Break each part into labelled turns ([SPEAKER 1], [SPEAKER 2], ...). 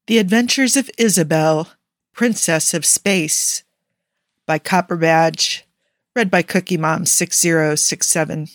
[SPEAKER 1] The Adventures of Isabelle, Princess of Space, by Copper Badge, read by Cookie Mom 6067.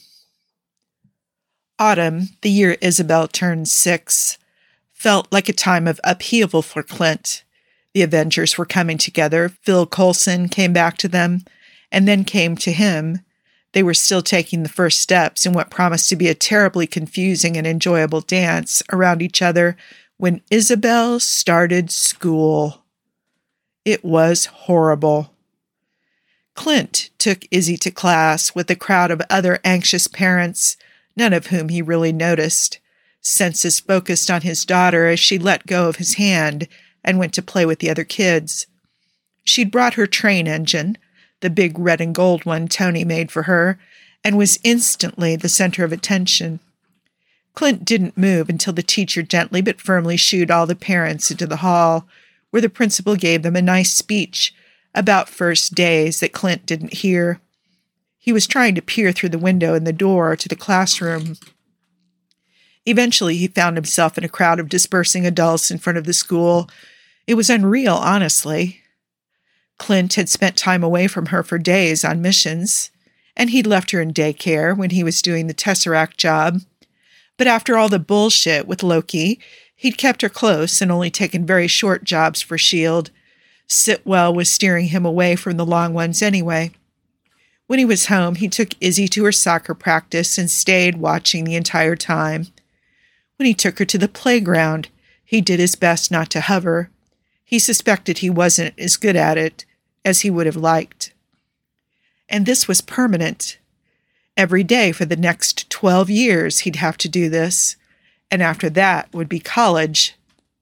[SPEAKER 1] Autumn, the year Isabelle turned 6, felt like a time of upheaval for Clint. The Avengers were coming together. Phil Coulson came back to them, and then came to him. They were still taking the first steps in what promised to be a terribly confusing and enjoyable dance around each other when Isabelle started school. It was horrible. Clint took Izzy to class with a crowd of other anxious parents, none of whom he really noticed. Senses focused on his daughter as she let go of his hand and went to play with the other kids. She'd brought her train engine, the big red and gold one Tony made for her, and was instantly the center of attention. Clint didn't move until the teacher gently but firmly shooed all the parents into the hall, where the principal gave them a nice speech about first days that Clint didn't hear. He was trying to peer through the window in the door to the classroom. Eventually, he found himself in a crowd of dispersing adults in front of the school. It was unreal, honestly. Clint had spent time away from her for days on missions, and he'd left her in daycare when he was doing the Tesseract job. But after all the bullshit with Loki, he'd kept her close and only taken very short jobs for S.H.I.E.L.D. Sitwell was steering him away from the long ones anyway. When he was home, he took Izzy to her soccer practice and stayed watching the entire time. When he took her to the playground, he did his best not to hover. He suspected he wasn't as good at it as he would have liked. And this was permanent. Every day for the next 12 years he'd have to do this, and after that would be college.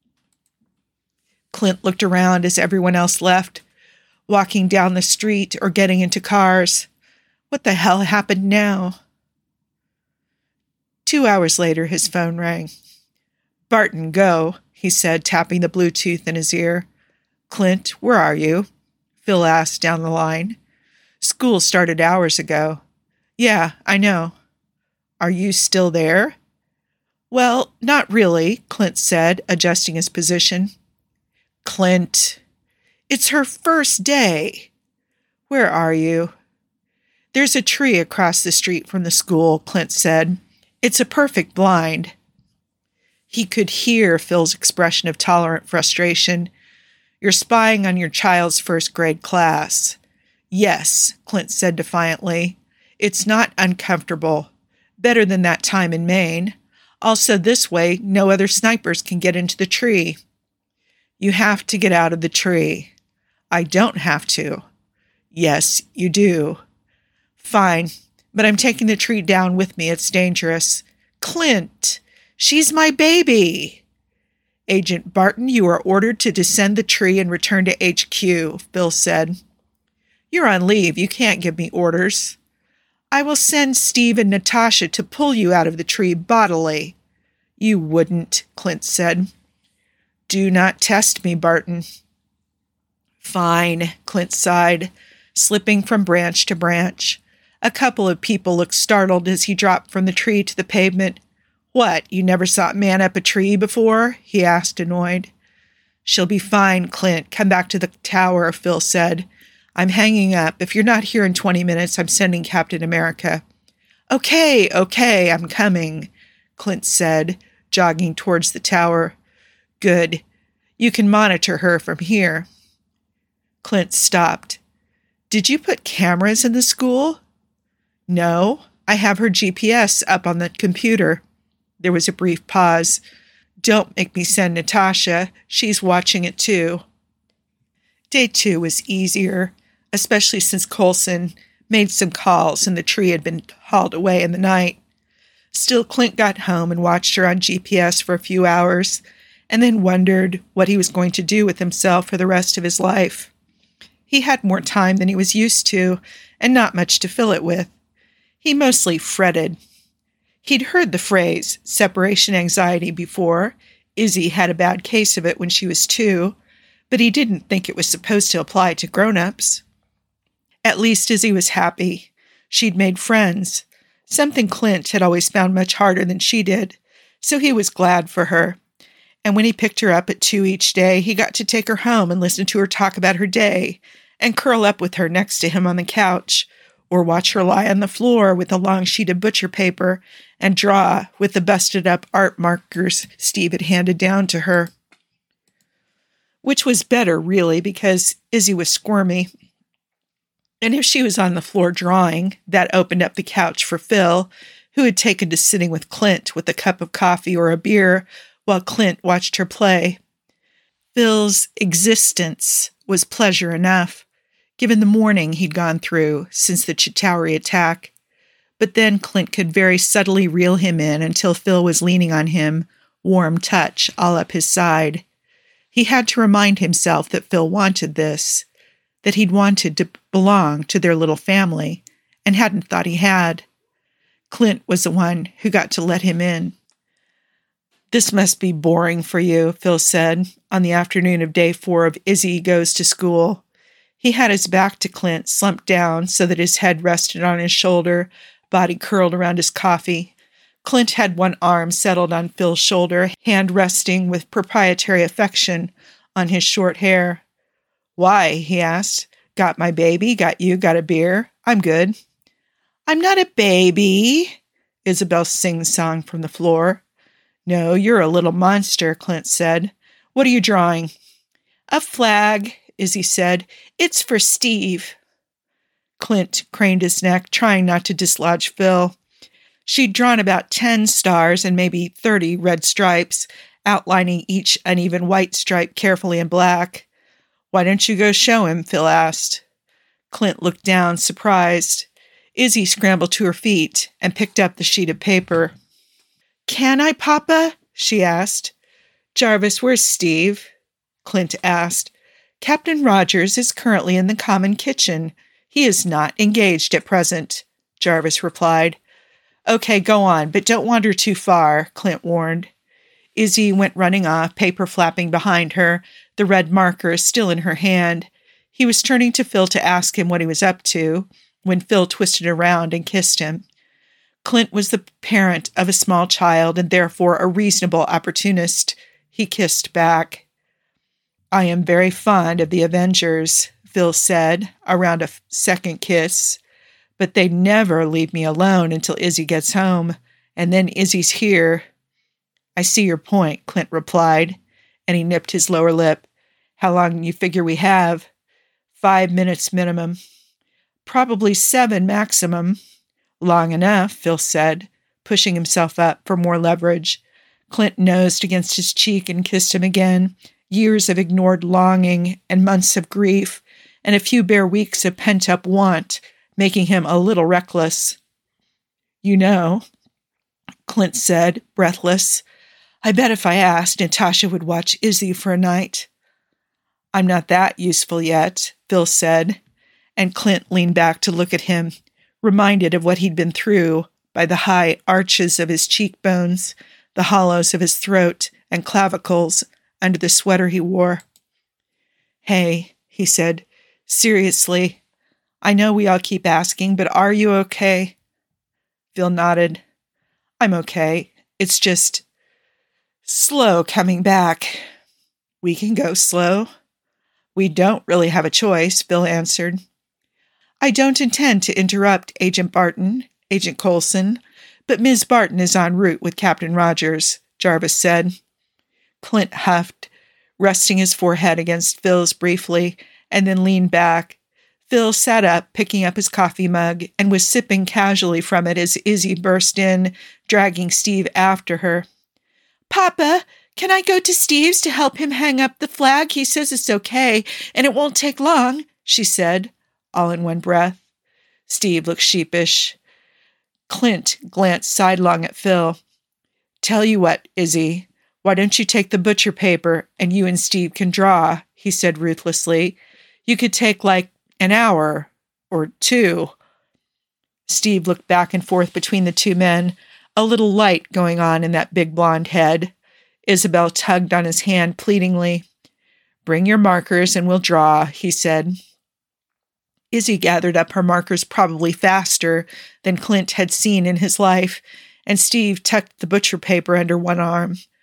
[SPEAKER 1] Clint looked around as everyone else left, walking down the street or getting into cars. What the hell happened now? 2 hours later, his phone rang. "Barton, go," he said, tapping the Bluetooth in his ear. "Clint, where are you?" Phil asked down the line. "School started hours ago." "Yeah, I know." "Are you still there?" "Well, not really," Clint said, adjusting his position. "Clint, it's her first day." "Where are you?" "There's a tree across the street from the school," Clint said. "It's a perfect blind." He could hear Phil's expression of tolerant frustration. "You're spying on your child's first grade class." "Yes," Clint said defiantly. "It's not uncomfortable. Better than that time in Maine. Also, this way, no other snipers can get into the tree." "You have to get out of the tree." "I don't have to." "Yes, you do." "Fine, but I'm taking the tree down with me. It's dangerous." "Clint, she's my baby." "Agent Barton, you are ordered to descend the tree and return to HQ," Phil said. "You're on leave. You can't give me orders." "I will send Steve and Natasha to pull you out of the tree bodily." "You wouldn't," Clint said. "Do not test me, Barton." "Fine," Clint sighed, slipping from branch to branch. A couple of people looked startled as he dropped from the tree to the pavement. "What, you never saw a man up a tree before?" he asked, annoyed. "She'll be fine, Clint. Come back to the tower," Phil said. "I'm hanging up. If you're not here in 20 minutes, I'm sending Captain America." Okay, I'm coming," Clint said, jogging towards the tower. "Good. You can monitor her from here." Clint stopped. "Did you put cameras in the school?" "No, I have her GPS up on the computer." There was a brief pause. "Don't make me send Natasha. She's watching it too." Day 2 was easier, especially since Coulson made some calls and the tree had been hauled away in the night. Still, Clint got home and watched her on GPS for a few hours, and then wondered what he was going to do with himself for the rest of his life. He had more time than he was used to, and not much to fill it with. He mostly fretted. He'd heard the phrase separation anxiety before. Izzy had a bad case of it when she was 2, but he didn't think it was supposed to apply to grown-ups. At least Izzy was happy. She'd made friends, something Clint had always found much harder than she did, so he was glad for her. And when he picked her up at 2 each day, he got to take her home and listen to her talk about her day and curl up with her next to him on the couch, or watch her lie on the floor with a long sheet of butcher paper and draw with the busted-up art markers Steve had handed down to her. Which was better, really, because Izzy was squirmy. And if she was on the floor drawing, that opened up the couch for Phil, who had taken to sitting with Clint with a cup of coffee or a beer while Clint watched her play. Phil's existence was pleasure enough, given the morning he'd gone through since the Chitauri attack. But then Clint could very subtly reel him in until Phil was leaning on him, warm touch all up his side. He had to remind himself that Phil wanted this, that he'd wanted to belong to their little family, and hadn't thought he had. Clint was the one who got to let him in. "This must be boring for you," Phil said, on the afternoon of day 4 of Izzy Goes to School. He had his back to Clint, slumped down so that his head rested on his shoulder, body curled around his coffee. Clint had one arm settled on Phil's shoulder, hand resting with proprietary affection on his short hair. "Why?" he asked. "Got my baby? Got you? Got a beer? I'm good." "I'm not a baby," Isabel sing-song from the floor. "No, you're a little monster," Clint said. "What are you drawing?" "A flag," Izzy said. "It's for Steve." Clint craned his neck, trying not to dislodge Phil. She'd drawn about 10 stars and maybe 30 red stripes, outlining each uneven white stripe carefully in black. "Why don't you go show him?" Phil asked. Clint looked down, surprised. Izzy scrambled to her feet and picked up the sheet of paper. "Can I, Papa?" she asked. "Jarvis, where's Steve?" Clint asked. "Captain Rogers is currently in the common kitchen. He is not engaged at present," Jarvis replied. "Okay, go on, but don't wander too far," Clint warned. Izzy went running off, paper flapping behind her, the red marker still in her hand. He was turning to Phil to ask him what he was up to, when Phil twisted around and kissed him. Clint was the parent of a small child and therefore a reasonable opportunist. He kissed back. "I am very fond of the Avengers," Phil said, around a second kiss. "But they never leave me alone until Izzy gets home, and then Izzy's here." "I see your point," Clint replied, and he nipped his lower lip. "How long you figure we have?" 5 minutes minimum. "Probably 7 maximum." "Long enough," Phil said, pushing himself up for more leverage. Clint nosed against his cheek and kissed him again. Years of ignored longing and months of grief and a few bare weeks of pent-up want, making him a little reckless. "You know," Clint said, breathless, "I bet if I asked, Natasha would watch Izzy for a night." "I'm not that useful yet," Phil said, and Clint leaned back to look at him, reminded of what he'd been through by the high arches of his cheekbones, the hollows of his throat and clavicles under the sweater he wore. "Hey," he said, seriously, "I know we all keep asking, but are you okay?" Phil nodded. "I'm okay. It's just slow coming back." "We can go slow." "We don't really have a choice," Phil answered. "I don't intend to interrupt Agent Barton, Agent Coulson, but Ms. Barton is en route with Captain Rogers," Jarvis said. Clint huffed, resting his forehead against Phil's briefly, and then leaned back. Phil sat up, picking up his coffee mug, and was sipping casually from it as Izzy burst in, dragging Steve after her. "Papa, can I go to Steve's to help him hang up the flag? He says it's okay, and it won't take long," she said, all in one breath. Steve looked sheepish. Clint glanced sidelong at Phil. "Tell you what, Izzy, why don't you take the butcher paper and you and Steve can draw," he said ruthlessly. "You could take like an hour or 2. Steve looked back and forth between the two men, a little light going on in that big blonde head. Isabel tugged on his hand pleadingly. "Bring your markers and we'll draw," he said. Izzy gathered up her markers probably faster than Clint had seen in his life, and Steve tucked the butcher paper under one arm.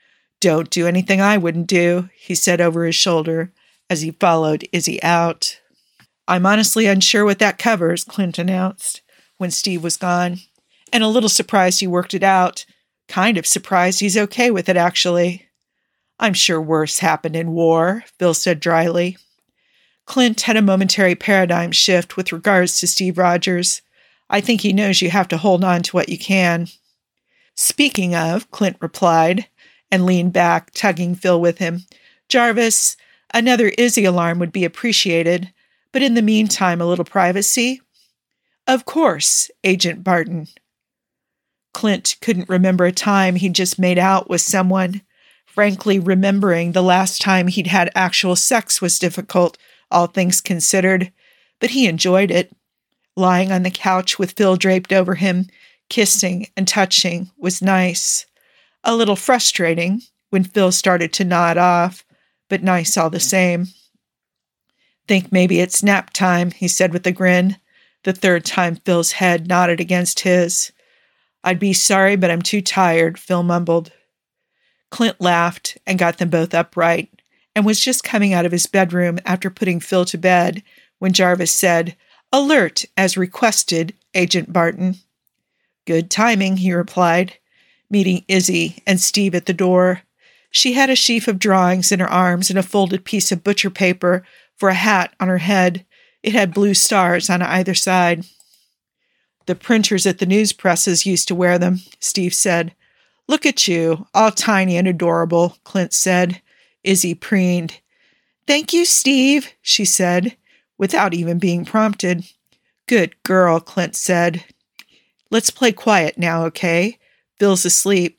[SPEAKER 1] Don't do anything I wouldn't do, he said over his shoulder as he followed Izzy out. I'm honestly unsure what that covers, Clint announced when Steve was gone, and a little surprised he worked it out. Kind of surprised he's okay with it, actually. I'm sure worse happened in war, Phil said dryly. Clint had a momentary paradigm shift with regards to Steve Rogers. I think he knows you have to hold on to what you can. Speaking of, Clint replied, and leaned back, tugging Phil with him. Jarvis, another Izzy alarm would be appreciated, but in the meantime, a little privacy? Of course, Agent Barton. Clint couldn't remember a time he'd just made out with someone. Frankly, remembering the last time he'd had actual sex was difficult, all things considered, but he enjoyed it. Lying on the couch with Phil draped over him, kissing and touching, was nice. A little frustrating when Phil started to nod off, but nice all the same. Think maybe it's nap time, he said with a grin, the third time Phil's head nodded against his. I'd be sorry, but I'm too tired, Phil mumbled. Clint laughed and got them both upright, and was just coming out of his bedroom after putting Phil to bed when Jarvis said, Alert, as requested, Agent Barton. Good timing, he replied, meeting Izzy and Steve at the door. She had a sheaf of drawings in her arms and a folded piece of butcher paper for a hat on her head. It had blue stars on either side. The printers at the news presses used to wear them, Steve said. Look at you, all tiny and adorable, Clint said. Izzy preened. Thank you, Steve, she said, without even being prompted. Good girl, Clint said. Let's play quiet now, okay? Phil's asleep.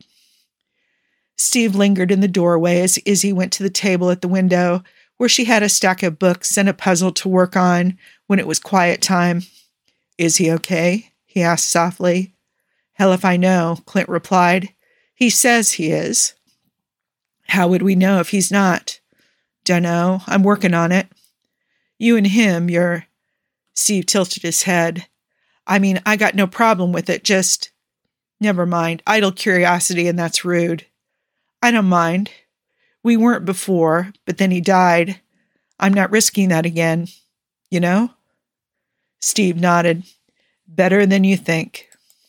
[SPEAKER 1] Steve lingered in the doorway as Izzy went to the table at the window, where she had a stack of books and a puzzle to work on when it was quiet time. Is he okay? He asked softly. Hell if I know, Clint replied. He says he is. How would we know if he's not? Dunno. I'm working on it. You and him, you're... Steve tilted his head. I mean, I got no problem with it, just... Never mind. Idle curiosity, and that's rude. I don't mind. We weren't before, but then he died. I'm not risking that again. You know? Steve nodded. Better than you think.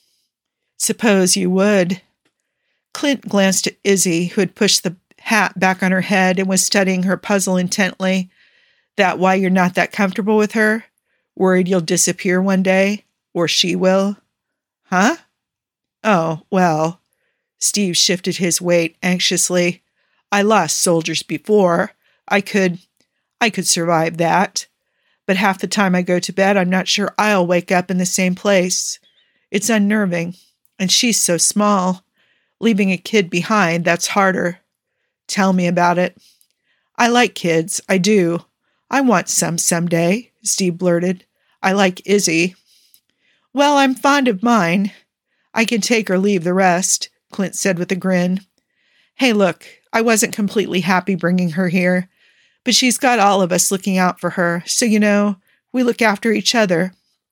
[SPEAKER 1] Suppose you would. Clint glanced at Izzy, who had pushed the hat back on her head and was studying her puzzle intently. That why you're not that comfortable with her? Worried you'll disappear one day? Or she will? Huh? Oh, well. Steve shifted his weight anxiously. I lost soldiers before. I could survive that. But half the time I go to bed, I'm not sure I'll wake up in the same place. It's unnerving. And she's so small. Leaving a kid behind, that's harder. Tell me about it. I like kids, I do. I want some someday, Steve blurted. I like Izzy. Well, I'm fond of mine. I can take or leave the rest, Clint said with a grin. Hey, look, I wasn't completely happy bringing her here, but she's got all of us looking out for her, so you know, we look after each other.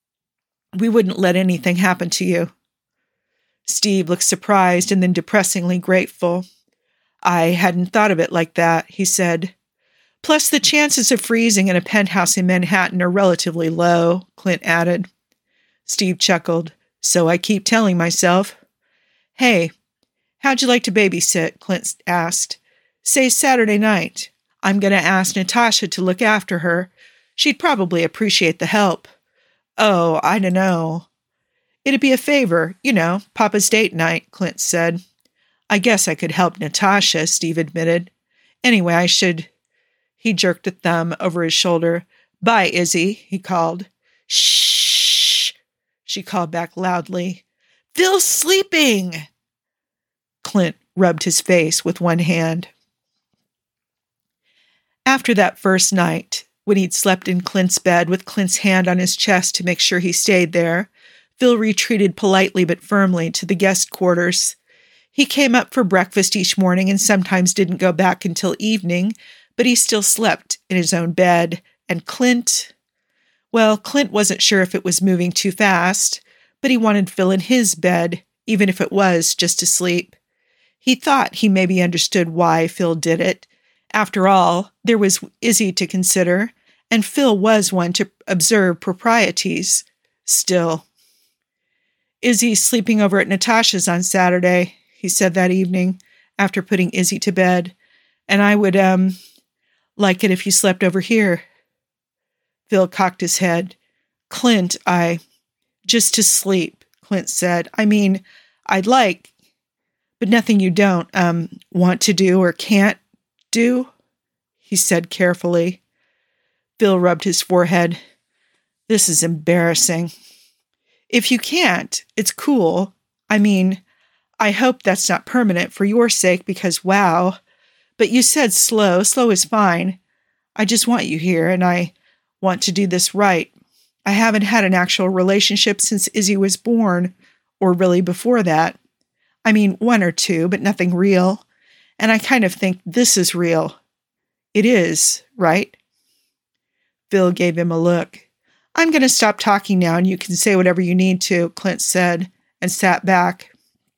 [SPEAKER 1] We wouldn't let anything happen to you. Steve looked surprised and then depressingly grateful. I hadn't thought of it like that, he said. Plus, the chances of freezing in a penthouse in Manhattan are relatively low, Clint added. Steve chuckled. So I keep telling myself. Hey, how'd you like to babysit? Clint asked. Say Saturday night. I'm going to ask Natasha to look after her. She'd probably appreciate the help. Oh, I don't know. It'd be a favor, you know, Papa's date night, Clint said. I guess I could help Natasha, Steve admitted. Anyway, I should... He jerked a thumb over his shoulder. Bye, Izzy, he called. Shh, she called back loudly. Phil's sleeping! Clint rubbed his face with one hand. After that first night, when he'd slept in Clint's bed with Clint's hand on his chest to make sure he stayed there, Phil retreated politely but firmly to the guest quarters. He came up for breakfast each morning and sometimes didn't go back until evening, but he still slept in his own bed, and Clint... Well, Clint wasn't sure if it was moving too fast, but he wanted Phil in his bed, even if it was just to sleep. He thought he maybe understood why Phil did it. After all, there was Izzy to consider, and Phil was one to observe proprieties. Still. Izzy's sleeping over at Natasha's on Saturday, he said that evening, after putting Izzy to bed. And I would, like it if you slept over here. Phil cocked his head. Clint, just to sleep, Clint said. I mean, I'd like, but nothing you don't, want to do or can't do, he said carefully. Phil rubbed his forehead. This is embarrassing. If you can't, it's cool. I mean, I hope that's not permanent for your sake because, wow. But you said slow. Slow is fine. I just want you here, and I want to do this right. I haven't had an actual relationship since Izzy was born, or really before that. I mean, one or two, but nothing real. And I kind of think this is real. It is, right? Phil gave him a look. I'm going to stop talking now and you can say whatever you need to, Clint said, and sat back.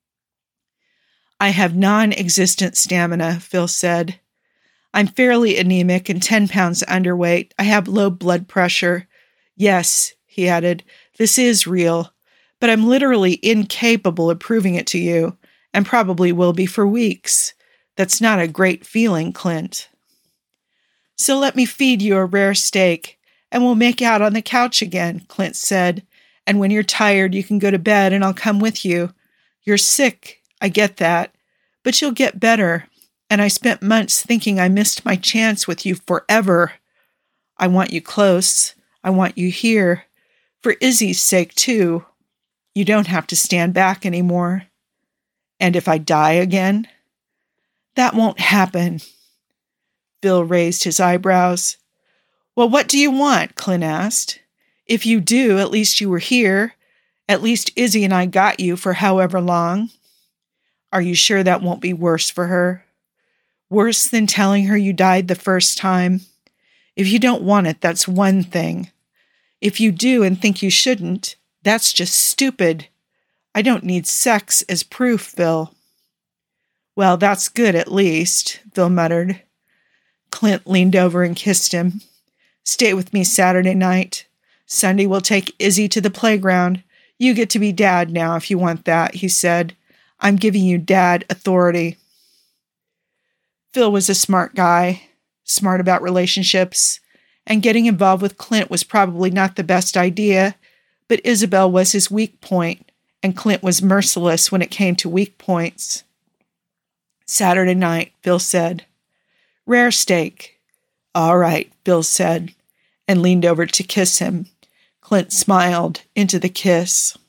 [SPEAKER 1] I have non-existent stamina, Phil said. I'm fairly anemic and 10 pounds underweight. I have low blood pressure. Yes, he added, this is real, but I'm literally incapable of proving it to you, and probably will be for weeks. That's not a great feeling, Clint. So let me feed you a rare steak, and we'll make out on the couch again, Clint said, and when you're tired, you can go to bed and I'll come with you. You're sick, I get that, but you'll get better, and I spent months thinking I missed my chance with you forever. I want you close. I want you here. For Izzy's sake, too. You don't have to stand back anymore. And if I die again? That won't happen. Phil raised his eyebrows. Well, what do you want? Clint asked. If you do, at least you were here. At least Izzy and I got you for however long. Are you sure that won't be worse for her? Worse than telling her you died the first time? If you don't want it, that's one thing. If you do and think you shouldn't, that's just stupid. I don't need sex as proof, Phil. Well, that's good at least, Phil muttered. Clint leaned over and kissed him. Stay with me Saturday night. Sunday we'll take Izzy to the playground. You get to be dad now if you want that, he said. I'm giving you dad authority. Phil was a smart guy, smart about relationships, and getting involved with Clint was probably not the best idea, but Isabel was his weak point, and Clint was merciless when it came to weak points. Saturday night, Phil said. Rare steak. All right, Phil said, and leaned over to kiss him. Clint smiled into the kiss.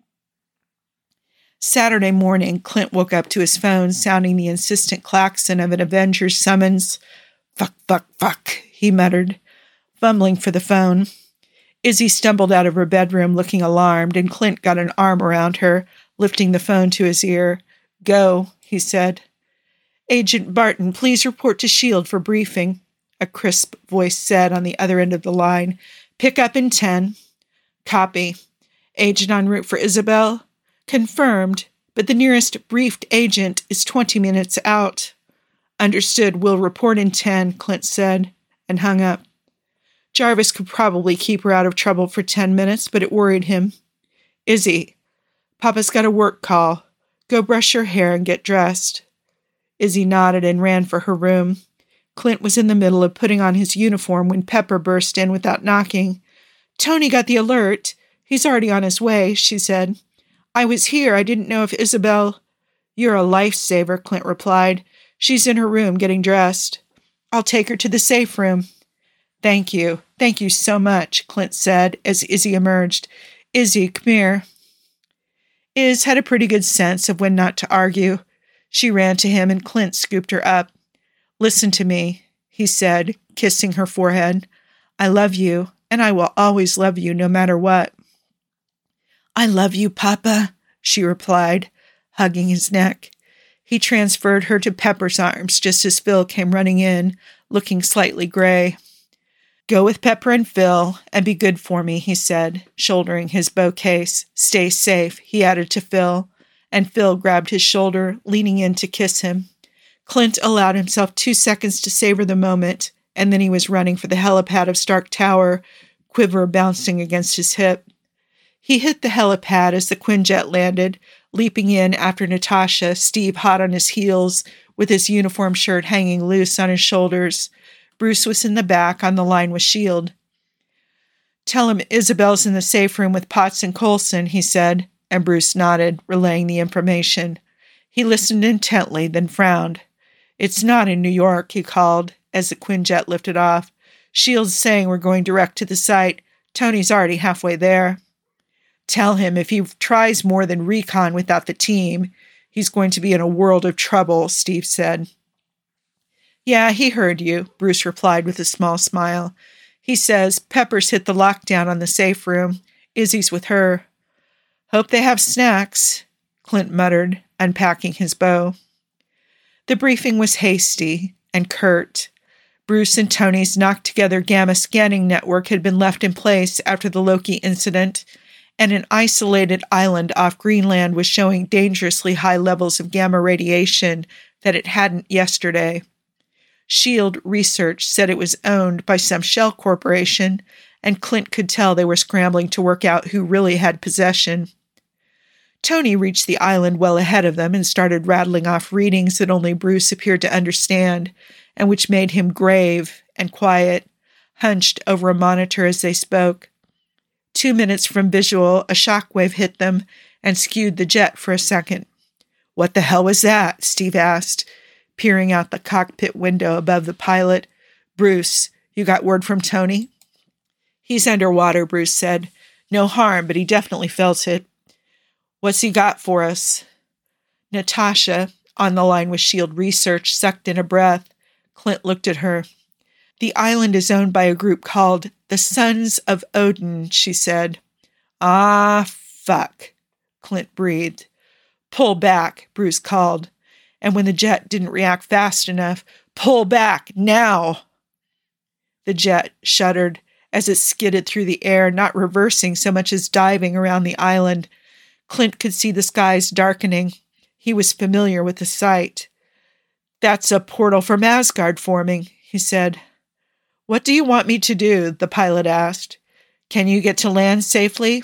[SPEAKER 1] Saturday morning, Clint woke up to his phone sounding the insistent klaxon of an Avengers summons. Fuck, fuck, fuck, he muttered, fumbling for the phone. Izzy stumbled out of her bedroom looking alarmed, and Clint got an arm around her, lifting the phone to his ear. Go, he said. Agent Barton, please report to S.H.I.E.L.D. for briefing, a crisp voice said on the other end of the line. Pick up in 10. Copy. Agent en route for Isabel? Confirmed, but the nearest briefed agent is 20 minutes out. Understood, we'll report in 10, Clint said, and hung up. Jarvis could probably keep her out of trouble for 10 minutes, but it worried him. Izzy, Papa's got a work call. Go brush your hair and get dressed. Izzy nodded and ran for her room. Clint was in the middle of putting on his uniform when Pepper burst in without knocking. Tony got the alert. He's already on his way, she said. I was here. I didn't know if Isabel... You're a lifesaver, Clint replied. She's in her room getting dressed. I'll take her to the safe room. Thank you. Thank you so much, Clint said as Izzy emerged. Izzy, come here. Iz had a pretty good sense of when not to argue. She ran to him and Clint scooped her up. Listen to me, he said, kissing her forehead. I love you, and I will always love you no matter what. I love you, Papa, she replied, hugging his neck. He transferred her to Pepper's arms just as Phil came running in, looking slightly gray. Go with Pepper and Phil and be good for me, he said, shouldering his bow case. Stay safe, he added to Phil, and Phil grabbed his shoulder, leaning in to kiss him. Clint allowed himself 2 seconds to savor the moment, and then he was running for the helipad of Stark Tower, quiver bouncing against his hip. He hit the helipad as the Quinjet landed, leaping in after Natasha, Steve hot on his heels, with his uniform shirt hanging loose on his shoulders. Bruce was in the back on the line with S.H.I.E.L.D. "Tell him Isabel's in the safe room with Potts and Coulson," he said, and Bruce nodded, relaying the information. He listened intently, then frowned. "It's not in New York," he called, as the Quinjet lifted off. "S.H.I.E.L.D's saying we're going direct to the site. Tony's already halfway there." "Tell him if he tries more than recon without the team, he's going to be in a world of trouble," Steve said. "Yeah, he heard you," Bruce replied with a small smile. "He says Pepper's hit the lockdown on the safe room. Izzy's with her." "Hope they have snacks," Clint muttered, unpacking his bow. The briefing was hasty and curt. Bruce and Tony's knocked-together gamma scanning network had been left in place after the Loki incident, and an isolated island off Greenland was showing dangerously high levels of gamma radiation that it hadn't yesterday. S.H.I.E.L.D. research said it was owned by some shell corporation, and Clint could tell they were scrambling to work out who really had possession. Tony reached the island well ahead of them and started rattling off readings that only Bruce appeared to understand, and which made him grave and quiet, hunched over a monitor as they spoke. 2 minutes from visual, a shockwave hit them and skewed the jet for a second. "What the hell was that?" Steve asked, peering out the cockpit window above the pilot. "Bruce, you got word from Tony?" "He's underwater," Bruce said. "No harm, but he definitely felt it." "What's he got for us?" Natasha, on the line with S.H.I.E.L.D. research, sucked in a breath. Clint looked at her. "The island is owned by a group called the Sons of Odin," she said. "Ah, fuck," Clint breathed. "Pull back," Bruce called. And when the jet didn't react fast enough, "Pull back, now!" The jet shuddered as it skidded through the air, not reversing so much as diving around the island. Clint could see the skies darkening. He was familiar with the sight. "That's a portal from Asgard forming," he said. "What do you want me to do?" the pilot asked. "Can you get to land safely?"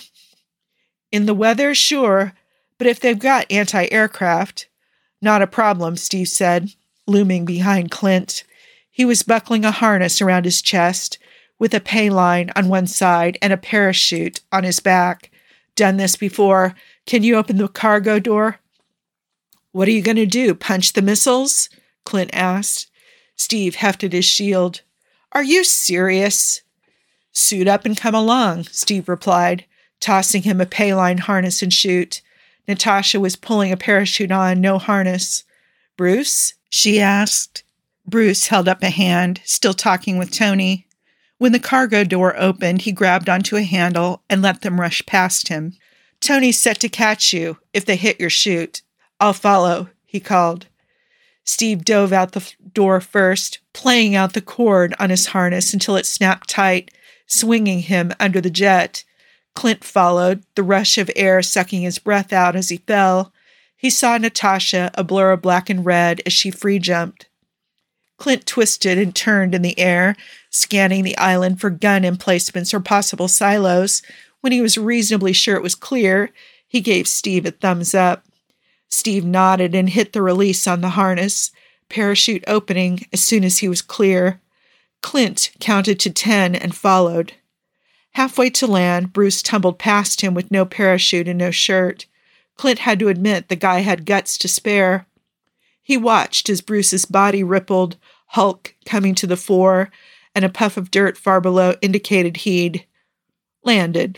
[SPEAKER 1] "In the weather, sure, but if they've got anti-aircraft..." "Not a problem," Steve said, looming behind Clint. He was buckling a harness around his chest, with a pay line on one side and a parachute on his back. "Done this before. Can you open the cargo door?" "What are you going to do, punch the missiles?" Clint asked. Steve hefted his shield. "Are you serious?" "Suit up and come along," Steve replied, tossing him a pay line harness and chute. Natasha was pulling a parachute on, no harness. "Bruce?" she asked. Bruce held up a hand, still talking with Tony. When the cargo door opened, he grabbed onto a handle and let them rush past him. "Tony's set to catch you, if they hit your chute. I'll follow," he called. Steve dove out the door first, playing out the cord on his harness until it snapped tight, swinging him under the jet. Clint followed, the rush of air sucking his breath out as he fell. He saw Natasha, a blur of black and red, as she free-jumped. Clint twisted and turned in the air, scanning the island for gun emplacements or possible silos. When he was reasonably sure it was clear, he gave Steve a thumbs up. Steve nodded and hit the release on the harness, parachute opening as soon as he was clear. Clint counted to 10 and followed. Halfway to land, Bruce tumbled past him with no parachute and no shirt. Clint had to admit the guy had guts to spare. He watched as Bruce's body rippled, hulk coming to the fore, and a puff of dirt far below indicated he'd landed.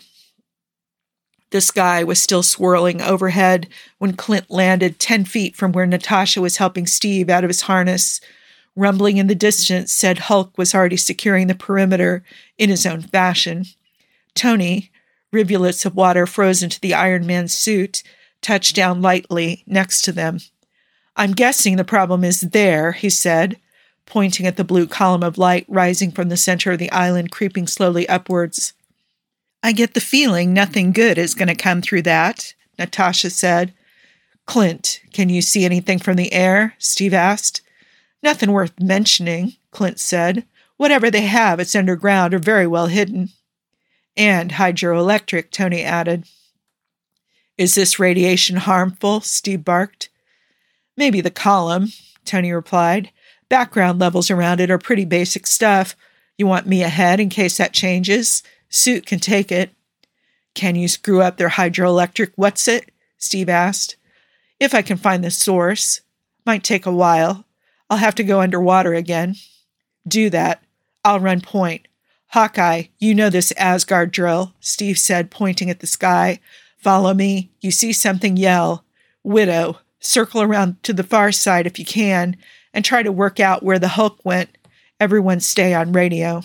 [SPEAKER 1] The sky was still swirling overhead when Clint landed 10 feet from where Natasha was helping Steve out of his harness. Rumbling in the distance said Hulk was already securing the perimeter in his own fashion. Tony, rivulets of water frozen to the Iron Man's suit, touched down lightly next to them. "I'm guessing the problem is there," he said, pointing at the blue column of light rising from the center of the island, creeping slowly upwards. "I get the feeling nothing good is going to come through that," Natasha said. "Clint, can you see anything from the air?" Steve asked. "Nothing worth mentioning," Clint said. "Whatever they have, it's underground or very well hidden." "And hydroelectric," Tony added. "Is this radiation harmful?" Steve barked. "Maybe the column," Tony replied. "Background levels around it are pretty basic stuff. You want me ahead in case that changes? Suit can take it." "Can you screw up their hydroelectric what's-it?" Steve asked. "If I can find the source. Might take a while. I'll have to go underwater again." "Do that. I'll run point. Hawkeye, you know this Asgard drill," Steve said, pointing at the sky. "Follow me. You see something, yell. Widow, circle around to the far side if you can, and try to work out where the Hulk went. Everyone stay on radio."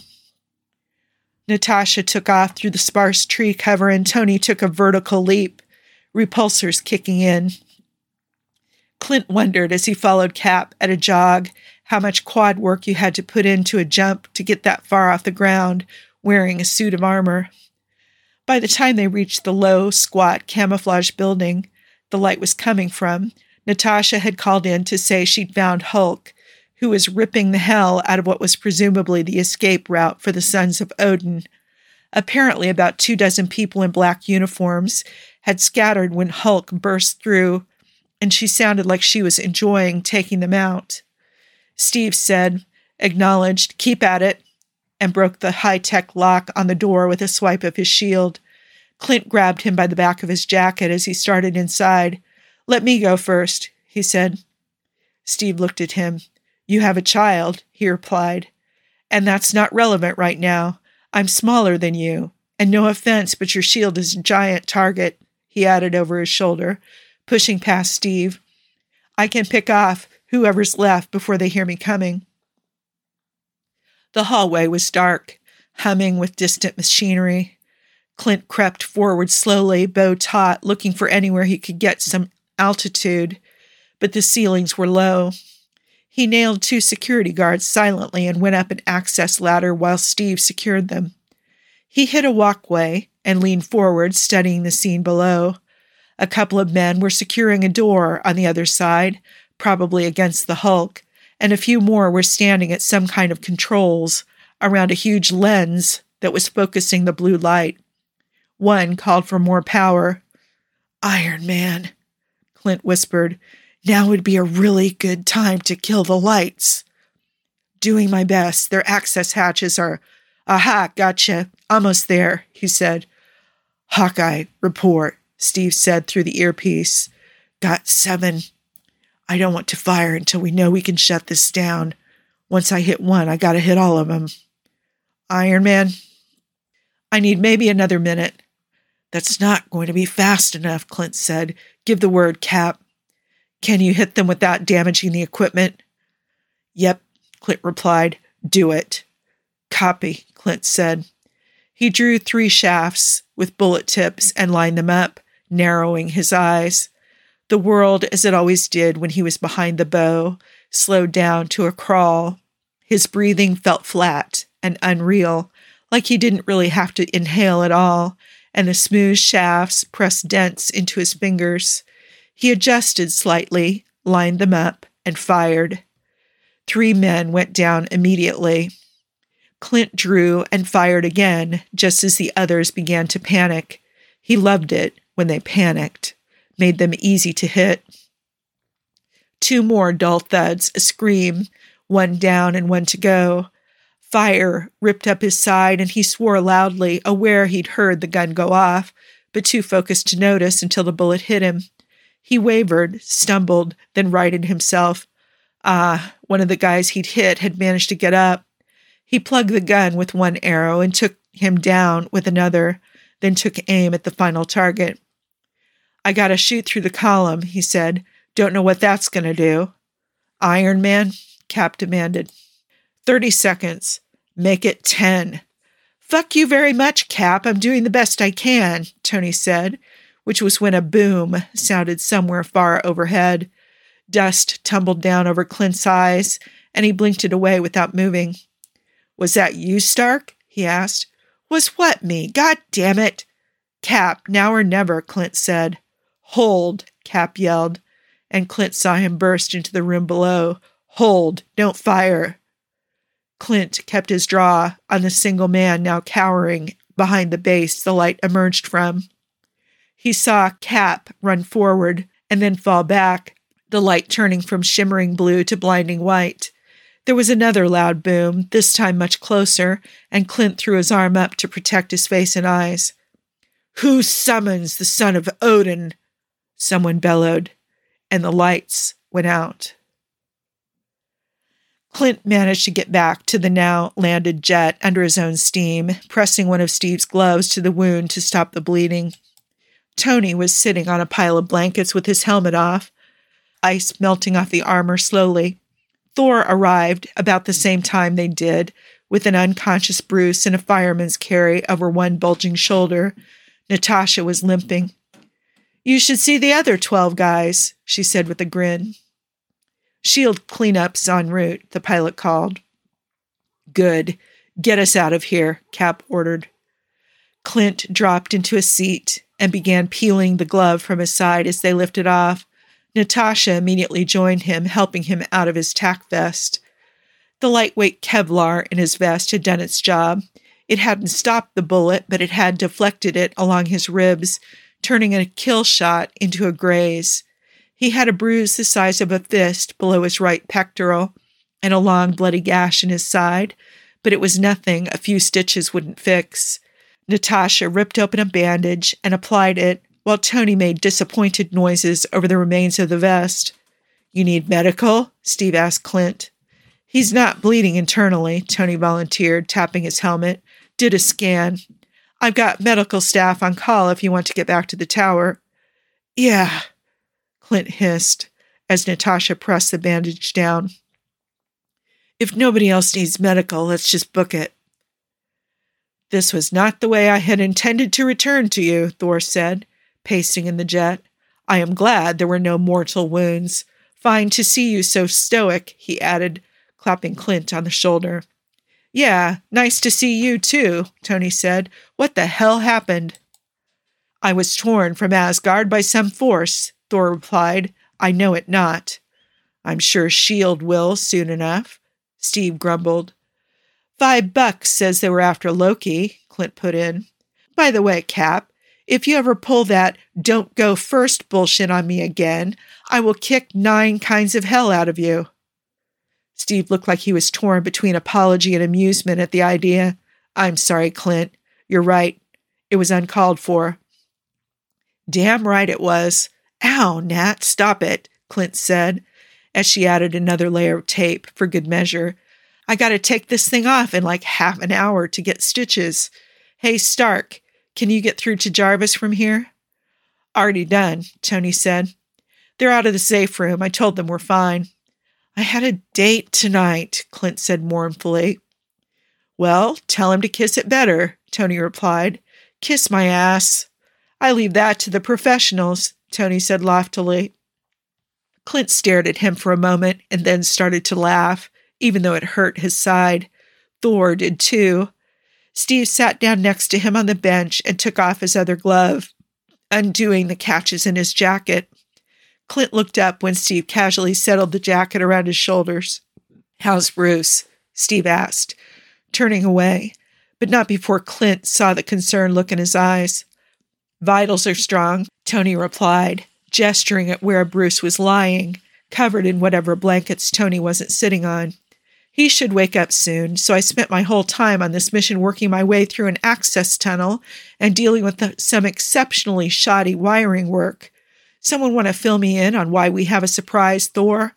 [SPEAKER 1] Natasha took off through the sparse tree cover, and Tony took a vertical leap, repulsors kicking in. Clint wondered as he followed Cap at a jog how much quad work you had to put into a jump to get that far off the ground wearing a suit of armor. By the time they reached the low, squat, camouflage building the light was coming from, Natasha had called in to say she'd found Hulk, who was ripping the hell out of what was presumably the escape route for the Sons of Odin. Apparently about 24 people in black uniforms had scattered when Hulk burst through, and she sounded like she was enjoying taking them out. Steve said, acknowledged, "Keep at it," and broke the high-tech lock on the door with a swipe of his shield. Clint grabbed him by the back of his jacket as he started inside. "Let me go first," he said. Steve looked at him. "You have a child," he replied. "And that's not relevant right now. I'm smaller than you. And no offense, but your shield is a giant target," he added over his shoulder, pushing past Steve. "I can pick off whoever's left before they hear me coming." The hallway was dark, humming with distant machinery. Clint crept forward slowly, bow taut, looking for anywhere he could get some altitude, but the ceilings were low. He nailed 2 security guards silently and went up an access ladder while Steve secured them. He hit a walkway and leaned forward, studying the scene below. A couple of men were securing a door on the other side, probably against the Hulk, and a few more were standing at some kind of controls around a huge lens that was focusing the blue light. One called for more power. "Iron Man," Clint whispered. "Now would be a really good time to kill the lights." "Doing my best. Their access hatches are—" "Aha, gotcha. Almost there," he said. "Hawkeye, report," Steve said through the earpiece. "Got 7. I don't want to fire until we know we can shut this down. Once I hit one, I gotta hit all of them." "Iron Man?" "I need maybe another minute." "That's not going to be fast enough," Clint said. "Give the word, Cap." "Can you hit them without damaging the equipment?" "Yep," Clint replied. "Do it." "Copy," Clint said. He drew 3 shafts with bullet tips and lined them up, narrowing his eyes. The world, as it always did when he was behind the bow, slowed down to a crawl. His breathing felt flat and unreal, like he didn't really have to inhale at all, and the smooth shafts pressed dense into his fingers. He adjusted slightly, lined them up, and fired. 3 men went down immediately. Clint drew and fired again, just as the others began to panic. He loved it when they panicked. Made them easy to hit. 2 more dull thuds, a scream, one down and one to go. Fire ripped up his side, and he swore loudly, aware he'd heard the gun go off, but too focused to notice until the bullet hit him. He wavered, stumbled, then righted himself. One of the guys he'd hit had managed to get up. He plugged the gun with 1 arrow and took him down with another, then took aim at the final target. "I gotta shoot through the column," he said. "Don't know what that's gonna do." "Iron Man?" Cap demanded. 30 seconds. Make it 10. "Fuck you very much, Cap. I'm doing the best I can," Tony said, which was when a boom sounded somewhere far overhead. Dust tumbled down over Clint's eyes, and he blinked it away without moving. "Was that you, Stark?" he asked. "Was what me? God damn it!" "Cap, now or never," Clint said. "Hold," Cap yelled. and Clint saw him burst into the room below. "Hold! Don't fire!" Clint kept his draw on the single man now cowering behind the base the light emerged from. He saw Cap run forward and then fall back, the light turning from shimmering blue to blinding white. There was another loud boom, this time much closer, and Clint threw his arm up to protect his face and eyes. "Who summons the son of Odin?" someone bellowed, and the lights went out. Clint managed to get back to the now landed jet under his own steam, pressing one of Steve's gloves to the wound to stop the bleeding. Tony was sitting on a pile of blankets with his helmet off, ice melting off the armor slowly. Thor arrived about the same time they did, with an unconscious Bruce and a fireman's carry over one bulging shoulder. Natasha was limping. "You should see the other 12 guys," she said with a grin. "Shield cleanup's en route," the pilot called. "Good. Get us out of here," Cap ordered. Clint dropped into a seat and began peeling the glove from his side as they lifted off. Natasha immediately joined him, helping him out of his tack vest. The lightweight Kevlar in his vest had done its job. It hadn't stopped the bullet, but it had deflected it along his ribs, turning a kill shot into a graze. He had a bruise the size of a fist below his right pectoral and a long bloody gash in his side, but it was nothing a few stitches wouldn't fix. Natasha ripped open a bandage and applied it, while Tony made disappointed noises over the remains of the vest. "You need medical?" Steve asked Clint. "He's not bleeding internally," Tony volunteered, tapping his helmet. "Did a scan. I've got medical staff on call if you want to get back to the tower." "Yeah," Clint hissed as Natasha pressed the bandage down. "If nobody else needs medical, let's just book it." "This was not the way I had intended to return to you," Thor said, pacing in the jet. "I am glad there were no mortal wounds. Fine to see you so stoic," he added, clapping Clint on the shoulder. "Yeah, nice to see you too," Tony said. "What the hell happened?" "I was torn from Asgard by some force," Thor replied. "I know it not." "I'm sure S.H.I.E.L.D. will soon enough," Steve grumbled. $5 says they were after Loki, Clint put in. "By the way, Cap, if you ever pull that don't go first bullshit on me again, I will kick 9 kinds of hell out of you." Steve looked like he was torn between apology and amusement at the idea. "I'm sorry, Clint. You're right. It was uncalled for." "Damn right it was. Ow, Nat, stop it," Clint said, as she added another layer of tape for good measure. "I gotta take this thing off in like half an hour to get stitches. Hey, Stark, can you get through to Jarvis from here?" "Already done," Tony said. "They're out of the safe room. I told them we're fine." "I had a date tonight," Clint said mournfully. "Well, tell him to kiss it better," Tony replied. "Kiss my ass." "I leave that to the professionals," Tony said loftily. Clint stared at him for a moment and then started to laugh, even though it hurt his side. Thor did too. Steve sat down next to him on the bench and took off his other glove, undoing the catches in his jacket. Clint looked up when Steve casually settled the jacket around his shoulders. "How's Bruce?" Steve asked, turning away, but not before Clint saw the concerned look in his eyes. "Vitals are strong," Tony replied, gesturing at where Bruce was lying, covered in whatever blankets Tony wasn't sitting on. "He should wake up soon, so I spent my whole time on this mission working my way through an access tunnel and dealing with some exceptionally shoddy wiring work. Someone want to fill me in on why we have a surprise, Thor?"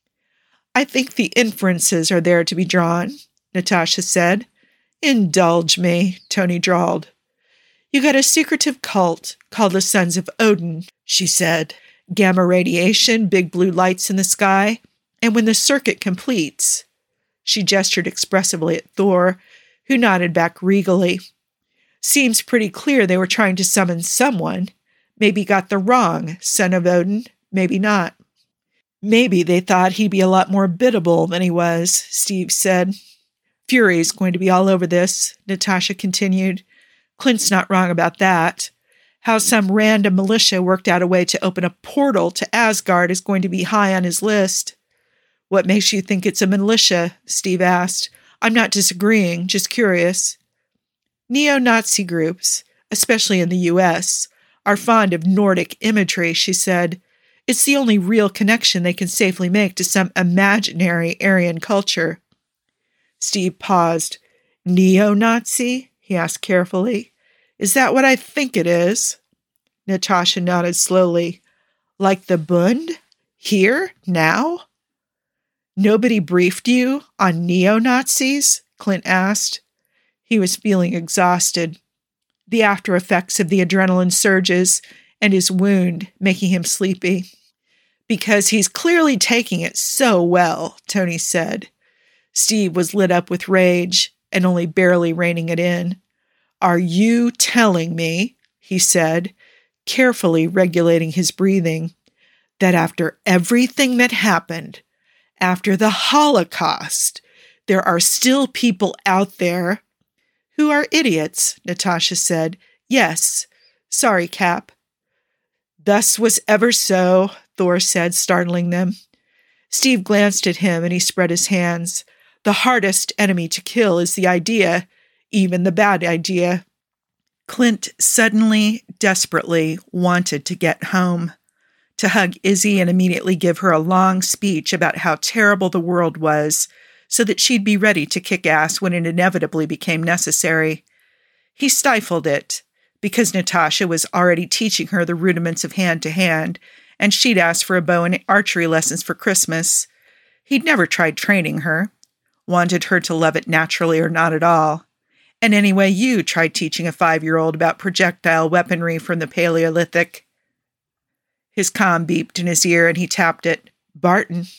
[SPEAKER 1] "I think the inferences are there to be drawn," Natasha said. "Indulge me," Tony drawled. "You got a secretive cult called the Sons of Odin," she said. "Gamma radiation, big blue lights in the sky, and when the circuit completes..." She gestured expressively at Thor, who nodded back regally. "Seems pretty clear they were trying to summon someone. Maybe got the wrong son of Odin, maybe not." "Maybe they thought he'd be a lot more biddable than he was," Steve said. "Fury's going to be all over this," Natasha continued. "Clint's not wrong about that. How some random militia worked out a way to open a portal to Asgard is going to be high on his list. What makes you think it's a militia? Steve asked. I'm not disagreeing, just curious. Neo-Nazi groups, especially in the U.S., are fond of Nordic imagery, she said. It's the only real connection they can safely make to some imaginary Aryan culture. Steve paused. Neo-Nazi? He asked carefully. Is that what I think it is? Natasha nodded slowly. Like the Bund? Here? Now? Nobody briefed you on neo-Nazis? Clint asked. He was feeling exhausted. The after effects of the adrenaline surges and his wound making him sleepy. Because he's clearly taking it so well, Tony said. Steve was lit up with rage and only barely reining it in. Are you telling me, he said, carefully regulating his breathing, that after everything that happened, after the Holocaust, there are still people out there who are idiots, Natasha said. Yes. Sorry, Cap. Thus was ever so, Thor said, startling them. Steve glanced at him and he spread his hands. The hardest enemy to kill is the idea, even the bad idea. Clint suddenly, desperately wanted to get home, to hug Izzy and immediately give her a long speech about how terrible the world was, so that she'd be ready to kick ass when it inevitably became necessary. He stifled it, because Natasha was already teaching her the rudiments of hand-to-hand, and she'd asked for a bow and archery lessons for Christmas. He'd never tried training her, wanted her to love it naturally or not at all. And anyway, you tried teaching a 5-year-old about projectile weaponry from the Paleolithic. His comm beeped in his ear and he tapped it. Barton.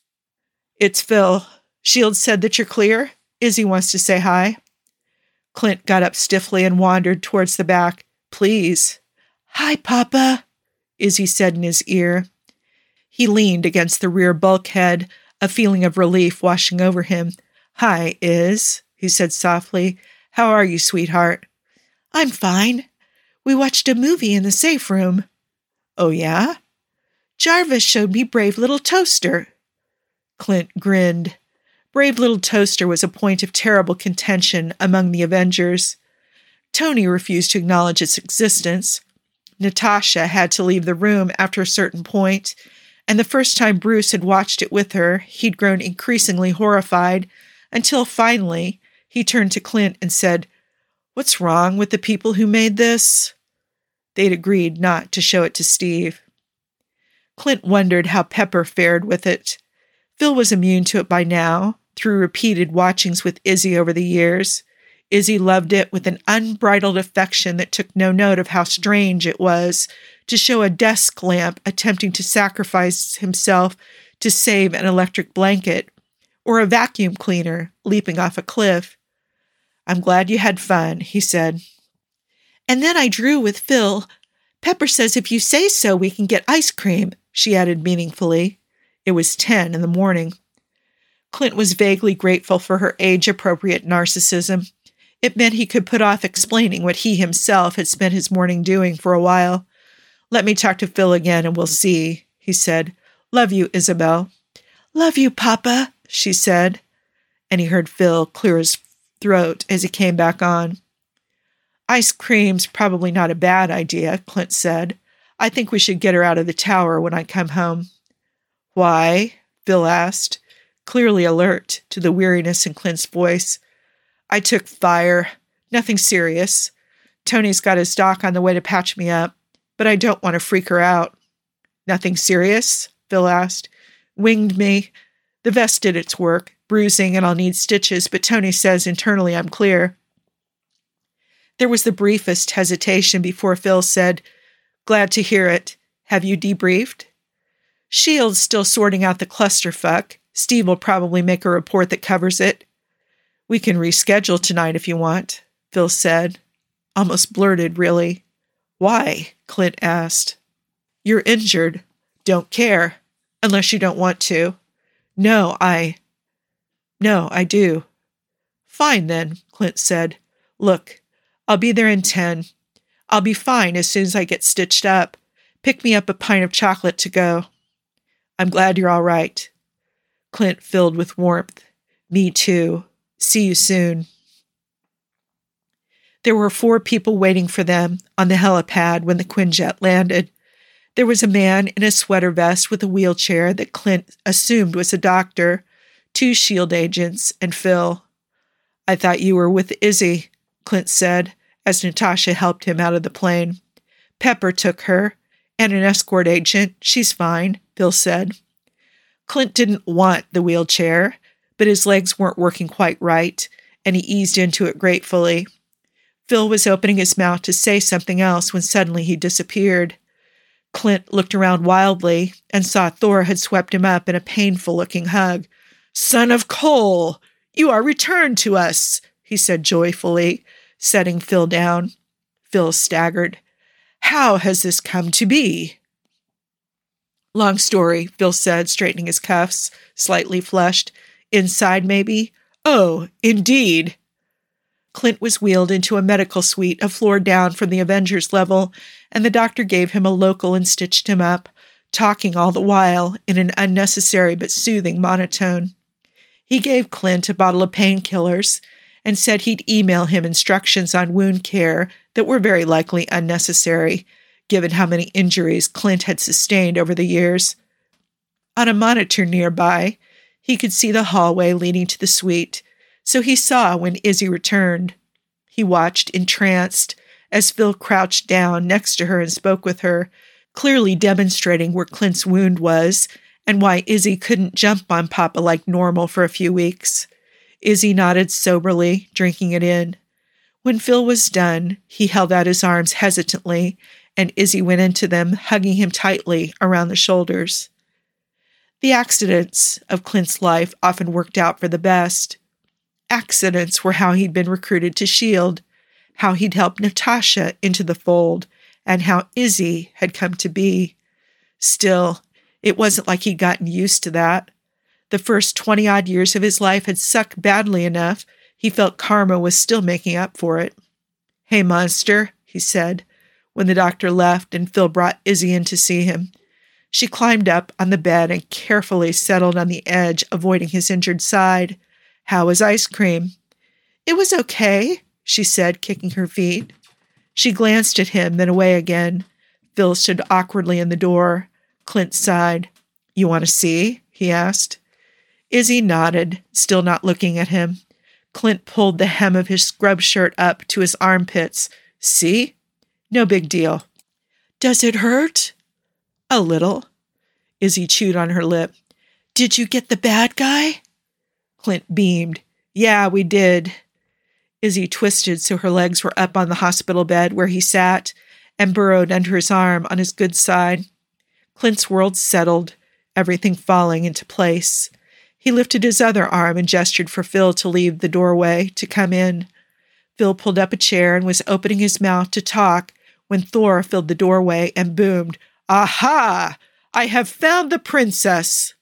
[SPEAKER 1] It's Phil. Shield said that you're clear. Izzy wants to say hi. Clint got up stiffly and wandered towards the back. Please. Hi, Papa, Izzy said in his ear. He leaned against the rear bulkhead, a feeling of relief washing over him. Hi, Iz, he said softly. How are you, sweetheart? I'm fine. We watched a movie in the safe room. Oh, yeah? Jarvis showed me Brave Little Toaster. Clint grinned. Brave Little Toaster was a point of terrible contention among the Avengers. Tony refused to acknowledge its existence. Natasha had to leave the room after a certain point, and the first time Bruce had watched it with her, he'd grown increasingly horrified, until finally he turned to Clint and said, What's wrong with the people who made this? They'd agreed not to show it to Steve. Clint wondered how Pepper fared with it. Phil was immune to it by now, through repeated watchings with Izzy over the years. Izzy loved it with an unbridled affection that took no note of how strange it was to show a desk lamp attempting to sacrifice himself to save an electric blanket, or a vacuum cleaner leaping off a cliff. I'm glad you had fun, he said. And then I drew with Phil. Pepper says if you say so, we can get ice cream, she added meaningfully. It was 10 in the morning. Clint was vaguely grateful for her age-appropriate narcissism. It meant he could put off explaining what he himself had spent his morning doing for a while. Let me talk to Phil again and we'll see, he said. Love you, Isabel. Love you, Papa, she said. And he heard Phil clear his throat as he came back on. Ice cream's probably not a bad idea, Clint said. I think we should get her out of the tower when I come home. Why? Phil asked, clearly alert to the weariness in Clint's voice. I took fire. Nothing serious. Tony's got his doc on the way to patch me up, but I don't want to freak her out. Nothing serious? Phil asked. Winged me. The vest did its work, bruising, and I'll need stitches, but Tony says internally I'm clear. There was the briefest hesitation before Phil said, Glad to hear it. Have you debriefed? Shield's still sorting out the clusterfuck. Steve will probably make a report that covers it. We can reschedule tonight if you want, Phil said. Almost blurted, really. Why? Clint asked. You're injured. Don't care. Unless you don't want to. No, I do. Fine then, Clint said. Look, I'll be there in 10. I'll be fine as soon as I get stitched up. Pick me up a pint of chocolate to go. I'm glad you're all right. Clint filled with warmth. Me too. See you soon. There were 4 people waiting for them on the helipad when the Quinjet landed. There was a man in a sweater vest with a wheelchair that Clint assumed was a doctor, 2 SHIELD agents, and Phil. I thought you were with Izzy, Clint said, as Natasha helped him out of the plane. Pepper took her, and an escort agent. She's fine, Phil said. Clint didn't want the wheelchair, but his legs weren't working quite right, and he eased into it gratefully. Phil was opening his mouth to say something else when suddenly he disappeared. Clint looked around wildly and saw Thor had swept him up in a painful-looking hug. Son of Cole, you are returned to us, he said joyfully, setting Phil down. Phil staggered. How has this come to be? Long story, Phil said, straightening his cuffs, slightly flushed. Inside, maybe? Oh, indeed. Clint was wheeled into a medical suite a floor down from the Avengers level, and the doctor gave him a local and stitched him up, talking all the while in an unnecessary but soothing monotone. He gave Clint a bottle of painkillers and said he'd email him instructions on wound care that were very likely unnecessary, given how many injuries Clint had sustained over the years. On a monitor nearby, he could see the hallway leading to the suite, so he saw when Izzy returned. He watched, entranced, as Phil crouched down next to her and spoke with her, clearly demonstrating where Clint's wound was and why Izzy couldn't jump on Papa like normal for a few weeks. Izzy nodded soberly, drinking it in. When Phil was done, he held out his arms hesitantly, and Izzy went into them, hugging him tightly around the shoulders. The accidents of Clint's life often worked out for the best. Accidents were how he'd been recruited to S.H.I.E.L.D., how he'd helped Natasha into the fold, and how Izzy had come to be. Still, it wasn't like he'd gotten used to that. The first 20-odd years of his life had sucked badly enough, he felt karma was still making up for it. Hey, monster, he said, when the doctor left and Phil brought Izzy in to see him. She climbed up on the bed and carefully settled on the edge, avoiding his injured side. How was ice cream? It was okay, she said, kicking her feet. She glanced at him, then away again. Phil stood awkwardly in the door. Clint sighed. You want to see? He asked. Izzy nodded, still not looking at him. Clint pulled the hem of his scrub shirt up to his armpits. See? No big deal. Does it hurt? A little. Izzy chewed on her lip. Did you get the bad guy? Clint beamed. Yeah, we did. Izzy twisted so her legs were up on the hospital bed where he sat and burrowed under his arm on his good side. Clint's world settled, everything falling into place. He lifted his other arm and gestured for Phil to leave the doorway, to come in. Phil pulled up a chair and was opening his mouth to talk when Thor filled the doorway and boomed, Aha! I have found the princess!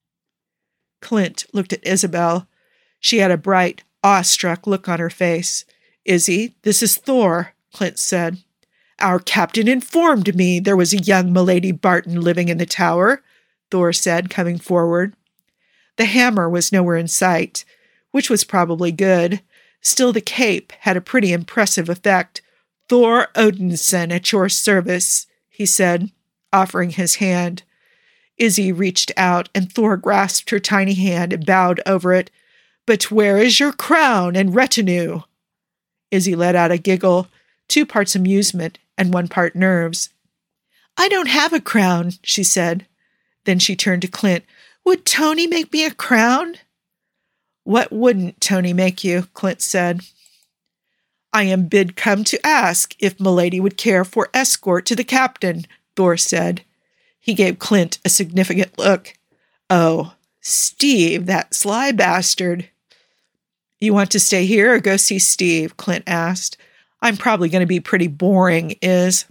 [SPEAKER 1] Clint looked at Isabel. She had a bright, awestruck look on her face. Izzy, this is Thor, Clint said. Our captain informed me there was a young Milady Barton living in the tower, Thor said, coming forward. The hammer was nowhere in sight, which was probably good. Still, the cape had a pretty impressive effect. Thor Odinson at your service, he said, offering his hand. Izzy reached out, and Thor grasped her tiny hand and bowed over it. But where is your crown and retinue? Izzy let out a giggle, 2 parts amusement and 1 part nerves. I don't have a crown, she said. Then she turned to Clint. Would Tony make me a crown? What wouldn't Tony make you? Clint said. I am bid come to ask if Milady would care for escort to the captain, Thor said. He gave Clint a significant look. Oh, Steve, that sly bastard. You want to stay here or go see Steve? Clint asked. I'm probably going to be pretty boring, Iz.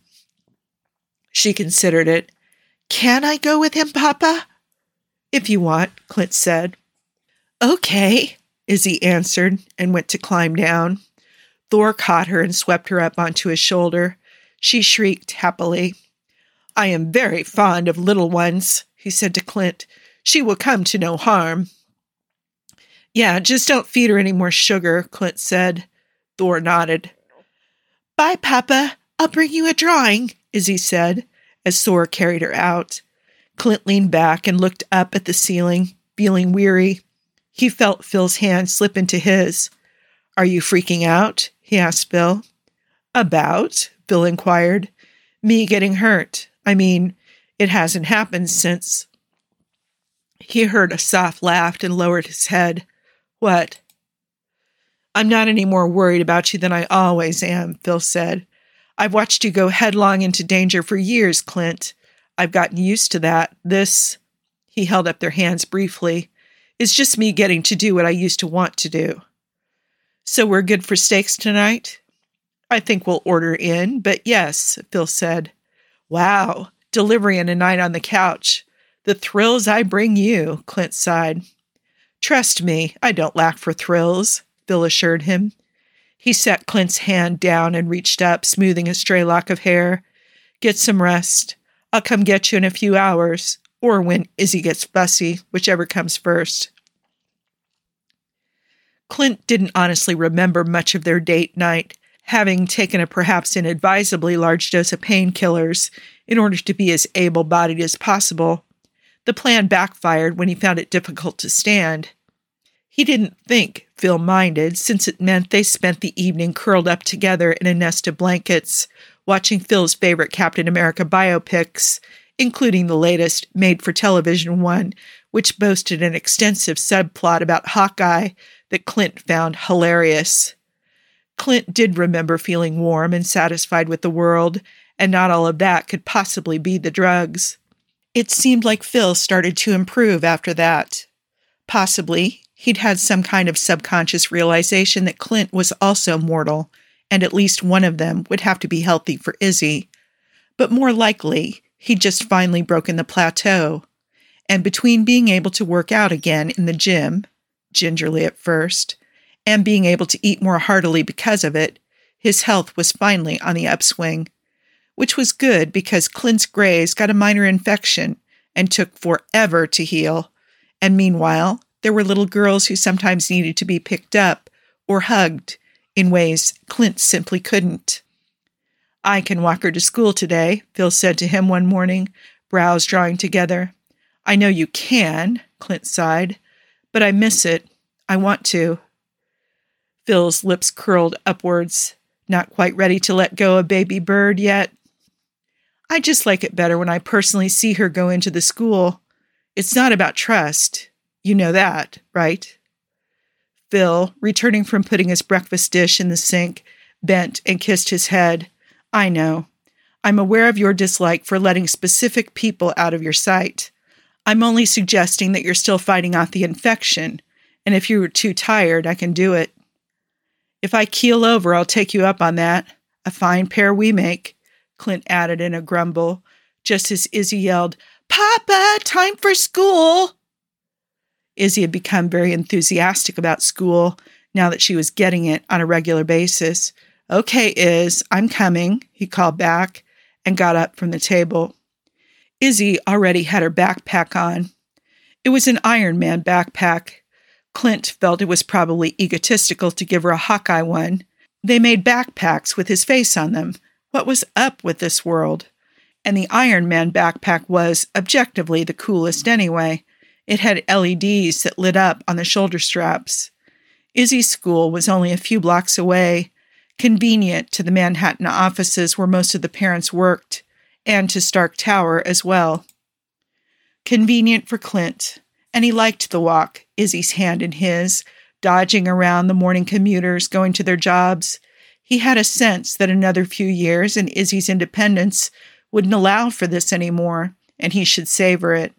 [SPEAKER 1] She considered it. Can I go with him, Papa? If you want, Clint said. Okay, Izzy answered and went to climb down. Thor caught her and swept her up onto his shoulder. She shrieked happily. "I am very fond of little ones," he said to Clint. "She will come to no harm." "Yeah, just don't feed her any more sugar," Clint said. Thor nodded. "Bye, Papa. I'll bring you a drawing," Izzy said, as Thor carried her out. Clint leaned back and looked up at the ceiling, feeling weary. He felt Phil's hand slip into his. "Are you freaking out?" he asked Phil. "About?" Phil inquired. "Me getting hurt. I mean, it hasn't happened since." He heard a soft laugh and lowered his head. "What?" "I'm not any more worried about you than I always am," Phil said. "I've watched you go headlong into danger for years, Clint. I've gotten used to that. This," he held up their hands briefly, "is just me getting to do what I used to want to do." "So we're good for steaks tonight?" "I think we'll order in, but yes," Phil said. "Wow, delivery and a night on the couch. The thrills I bring you," Clint sighed. "Trust me, I don't lack for thrills," Phil assured him. He set Clint's hand down and reached up, smoothing a stray lock of hair. "Get some rest. I'll come get you in a few hours, or when Izzy gets fussy, whichever comes first." Clint didn't honestly remember much of their date night, having taken a perhaps inadvisably large dose of painkillers in order to be as able-bodied as possible. The plan backfired when he found it difficult to stand. He didn't think Phil minded, since it meant they spent the evening curled up together in a nest of blankets, watching Phil's favorite Captain America biopics, including the latest made-for-television one, which boasted an extensive subplot about Hawkeye that Clint found hilarious. Clint did remember feeling warm and satisfied with the world, and not all of that could possibly be the drugs. It seemed like Phil started to improve after that. Possibly, he'd had some kind of subconscious realization that Clint was also mortal, and at least one of them would have to be healthy for Izzy. But more likely, he'd just finally broken the plateau. And between being able to work out again in the gym, gingerly at first, and being able to eat more heartily because of it, his health was finally on the upswing. Which was good because Clint's grays got a minor infection and took forever to heal. And meanwhile, there were little girls who sometimes needed to be picked up or hugged in ways Clint simply couldn't. "I can walk her to school today," Phil said to him one morning, brows drawing together. "I know you can," Clint sighed, "but I miss it. I want to." Phil's lips curled upwards, not quite ready to let go of baby bird yet. "I just like it better when I personally see her go into the school. It's not about trust. You know that, right?" Phil, returning from putting his breakfast dish in the sink, bent and kissed his head. "I know. I'm aware of your dislike for letting specific people out of your sight. I'm only suggesting that you're still fighting off the infection, and if you were too tired, I can do it." "If I keel over, I'll take you up on that. A fine pair we make," Clint added in a grumble, just as Izzy yelled, "Papa, time for school!" Izzy had become very enthusiastic about school now that she was getting it on a regular basis. "Okay, Iz, I'm coming," he called back, and got up from the table. Izzy already had her backpack on. It was an Iron Man backpack. Clint felt it was probably egotistical to give her a Hawkeye one. They made backpacks with his face on them. What was up with this world? And the Iron Man backpack was, objectively, the coolest anyway. It had LEDs that lit up on the shoulder straps. Izzy's school was only a few blocks away, convenient to the Manhattan offices where most of the parents worked, and to Stark Tower as well. Convenient for Clint, and he liked the walk, Izzy's hand in his, dodging around the morning commuters going to their jobs. He had a sense that another few years and Izzy's independence wouldn't allow for this anymore, and he should savor it.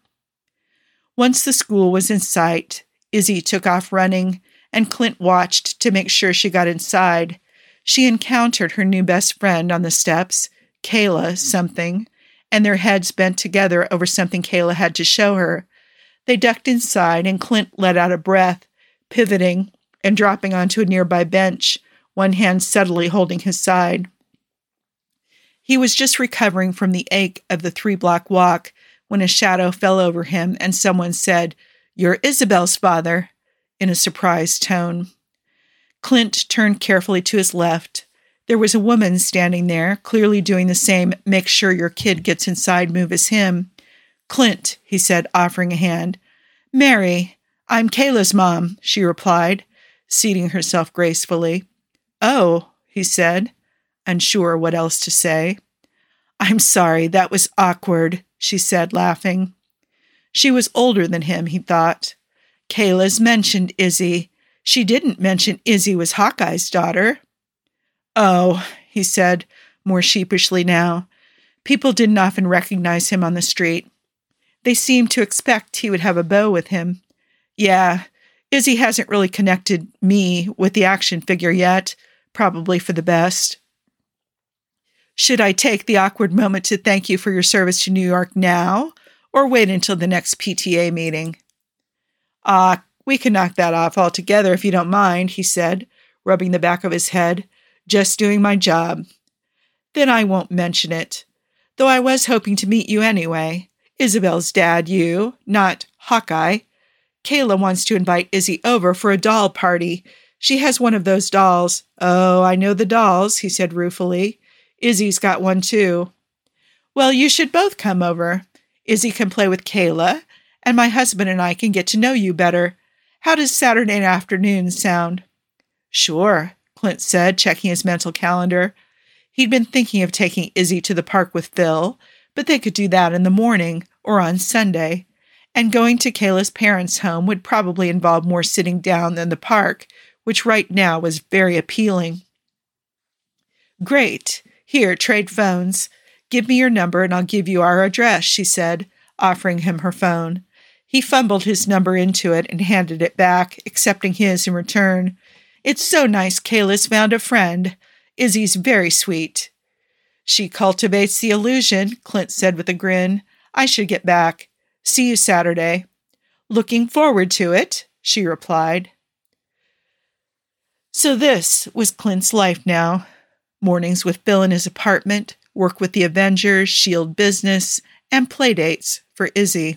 [SPEAKER 1] Once the school was in sight, Izzy took off running, and Clint watched to make sure she got inside. She encountered her new best friend on the steps, Kayla something, and their heads bent together over something Kayla had to show her. They ducked inside, and Clint let out a breath, pivoting and dropping onto a nearby bench, one hand subtly holding his side. He was just recovering from the ache of the 3-block walk when a shadow fell over him and someone said, "You're Isabel's father," in a surprised tone. Clint turned carefully to his left. There was a woman standing there, clearly doing the same "make sure your kid gets inside" move as him. "Clint," he said, offering a hand. "Mary, I'm Kayla's mom," she replied, seating herself gracefully. "Oh," he said, unsure what else to say. "I'm sorry, that was awkward," she said, laughing. She was older than him, he thought. "Kayla's mentioned Izzy. She didn't mention Izzy was Hawkeye's daughter." "Oh," he said, more sheepishly now. People didn't often recognize him on the street. They seemed to expect he would have a beau with him. "Yeah, Izzy hasn't really connected me with the action figure yet. Probably for the best." "Should I take the awkward moment to thank you for your service to New York now, or wait until the next PTA meeting?" We can knock that off altogether if you don't mind," he said, rubbing the back of his head. "Just doing my job." "Then I won't mention it. Though I was hoping to meet you anyway. Isabel's dad, you, not Hawkeye. Kayla wants to invite Izzy over for a doll party. She has one of those dolls." "Oh, I know the dolls," he said ruefully. "Izzy's got one too." "Well, you should both come over. Izzy can play with Kayla, and my husband and I can get to know you better. How does Saturday afternoon sound?" "Sure," Clint said, checking his mental calendar. He'd been thinking of taking Izzy to the park with Phil, but they could do that in the morning or on Sunday. And going to Kayla's parents' home would probably involve more sitting down than the park, which right now was very appealing. "Great. Here, trade phones. Give me your number and I'll give you our address," she said, offering him her phone. He fumbled his number into it and handed it back, accepting his in return. "It's so nice Kayla's found a friend. Izzy's very sweet." "She cultivates the illusion," Clint said with a grin. "I should get back. See you Saturday." "Looking forward to it," she replied. So this was Clint's life now. Mornings with Phil in his apartment, work with the Avengers, S.H.I.E.L.D. business, and playdates for Izzy.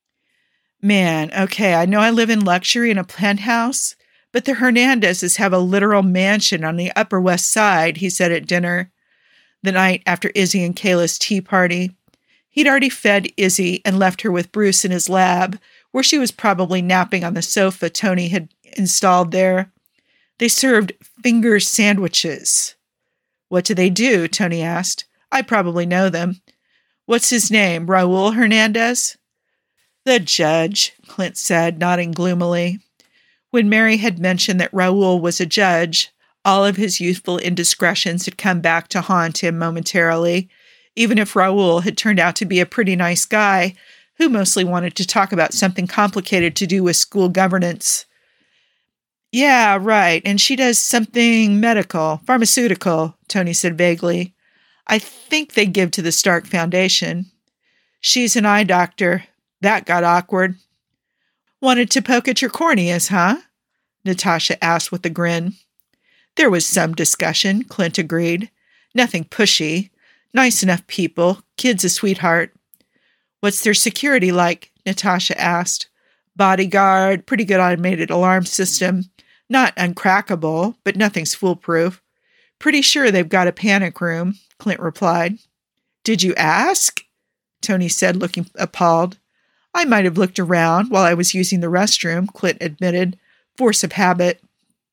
[SPEAKER 1] "Man, okay, I know I live in luxury in a penthouse, but the Hernandezes have a literal mansion on the Upper West Side," he said at dinner, the night after Izzy and Kayla's tea party. He'd already fed Izzy and left her with Bruce in his lab, where she was probably napping on the sofa Tony had installed there. They served finger sandwiches. "What do they do?" Tony asked. "I probably know them." "What's his name, Raul Hernandez?" "The judge," Clint said, nodding gloomily. When Mary had mentioned that Raul was a judge, all of his youthful indiscretions had come back to haunt him momentarily, even if Raul had turned out to be a pretty nice guy who mostly wanted to talk about something complicated to do with school governance. "Yeah, right, and she does something medical, pharmaceutical," Tony said vaguely. "I think they give to the Stark Foundation." "She's an eye doctor. That got awkward." "Wanted to poke at your corneas, huh?" Natasha asked with a grin. "There was some discussion," Clint agreed. "Nothing pushy. Nice enough people. Kid's a sweetheart." "What's their security like?" Natasha asked. "Bodyguard, pretty good automated alarm system. Not uncrackable, but nothing's foolproof. Pretty sure they've got a panic room," Clint replied. "Did you ask?" Tony said, looking appalled. "I might have looked around while I was using the restroom," Clint admitted. "Force of habit."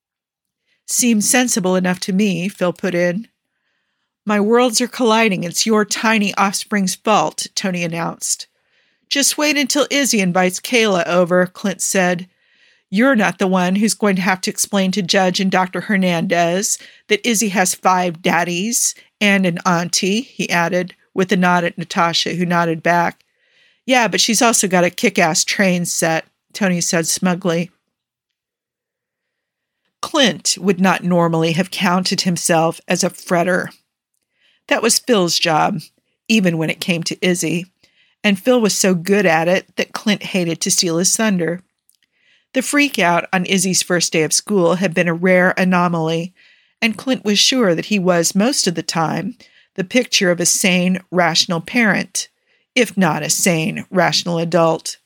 [SPEAKER 1] "Seems sensible enough to me," Phil put in. "My worlds are colliding. It's your tiny offspring's fault," Tony announced. "Just wait until Izzy invites Kayla over," Clint said. "You're not the one who's going to have to explain to Judge and Dr. Hernandez that Izzy has 5 daddies and an auntie," he added, with a nod at Natasha, who nodded back. "Yeah, but she's also got a kick-ass train set," Tony said smugly. Clint would not normally have counted himself as a fretter. That was Phil's job, even when it came to Izzy, and Phil was so good at it that Clint hated to steal his thunder. The freak-out on Izzy's first day of school had been a rare anomaly, and Clint was sure that he was, most of the time, the picture of a sane, rational parent, if not a sane, rational adult.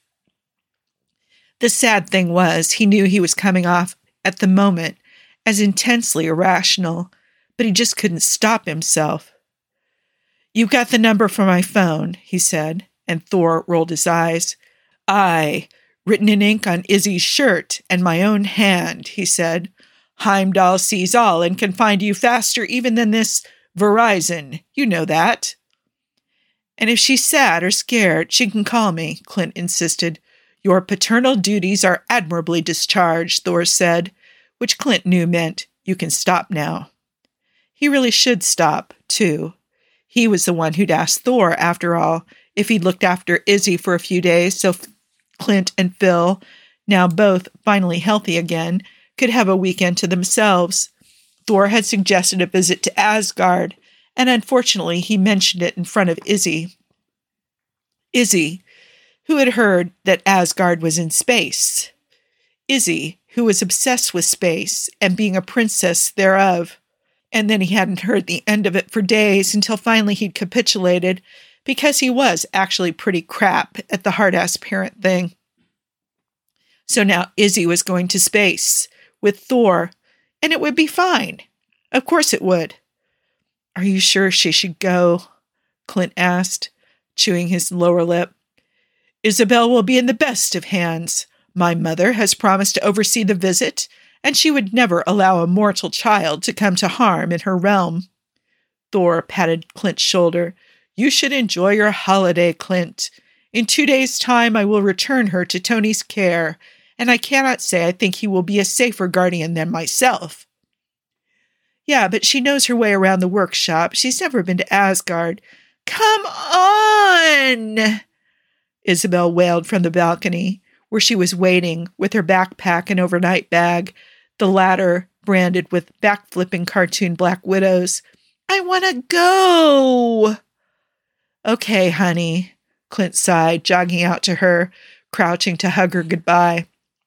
[SPEAKER 1] The sad thing was, he knew he was coming off at the moment as intensely irrational, but he just couldn't stop himself. "You got the number for my phone," he said, and Thor rolled his eyes. "Aye, written in ink on Izzy's shirt and my own hand," he said. "Heimdall sees all and can find you faster even than this Verizon. You know that." "And if she's sad or scared, she can call me," Clint insisted. "Your paternal duties are admirably discharged," Thor said, which Clint knew meant, "You can stop now." He really should stop, too. He was the one who'd asked Thor, after all, if he'd looked after Izzy for a few days so Clint and Phil, now both finally healthy again, could have a weekend to themselves. Thor had suggested a visit to Asgard, and unfortunately he mentioned it in front of Izzy. Izzy, who had heard that Asgard was in space. Izzy, who was obsessed with space and being a princess thereof. And then he hadn't heard the end of it for days until finally he'd capitulated, because he was actually pretty crap at the hard-ass parent thing. So now Izzy was going to space with Thor, and it would be fine. Of course it would. "Are you sure she should go?" Clint asked, chewing his lower lip. "Isabel will be in the best of hands. My mother has promised to oversee the visit, and she would never allow a mortal child to come to harm in her realm." Thor patted Clint's shoulder. "You should enjoy your holiday, Clint. In 2 days' time I will return her to Tony's care, and I cannot say I think he will be a safer guardian than myself." "Yeah, but she knows her way around the workshop. She's never been to Asgard." "Come on!" Isabel wailed from the balcony, where she was waiting with her backpack and overnight bag, the latter branded with backflipping cartoon Black Widows. "I want to go!" "Okay, honey," Clint sighed, jogging out to her, crouching to hug her goodbye.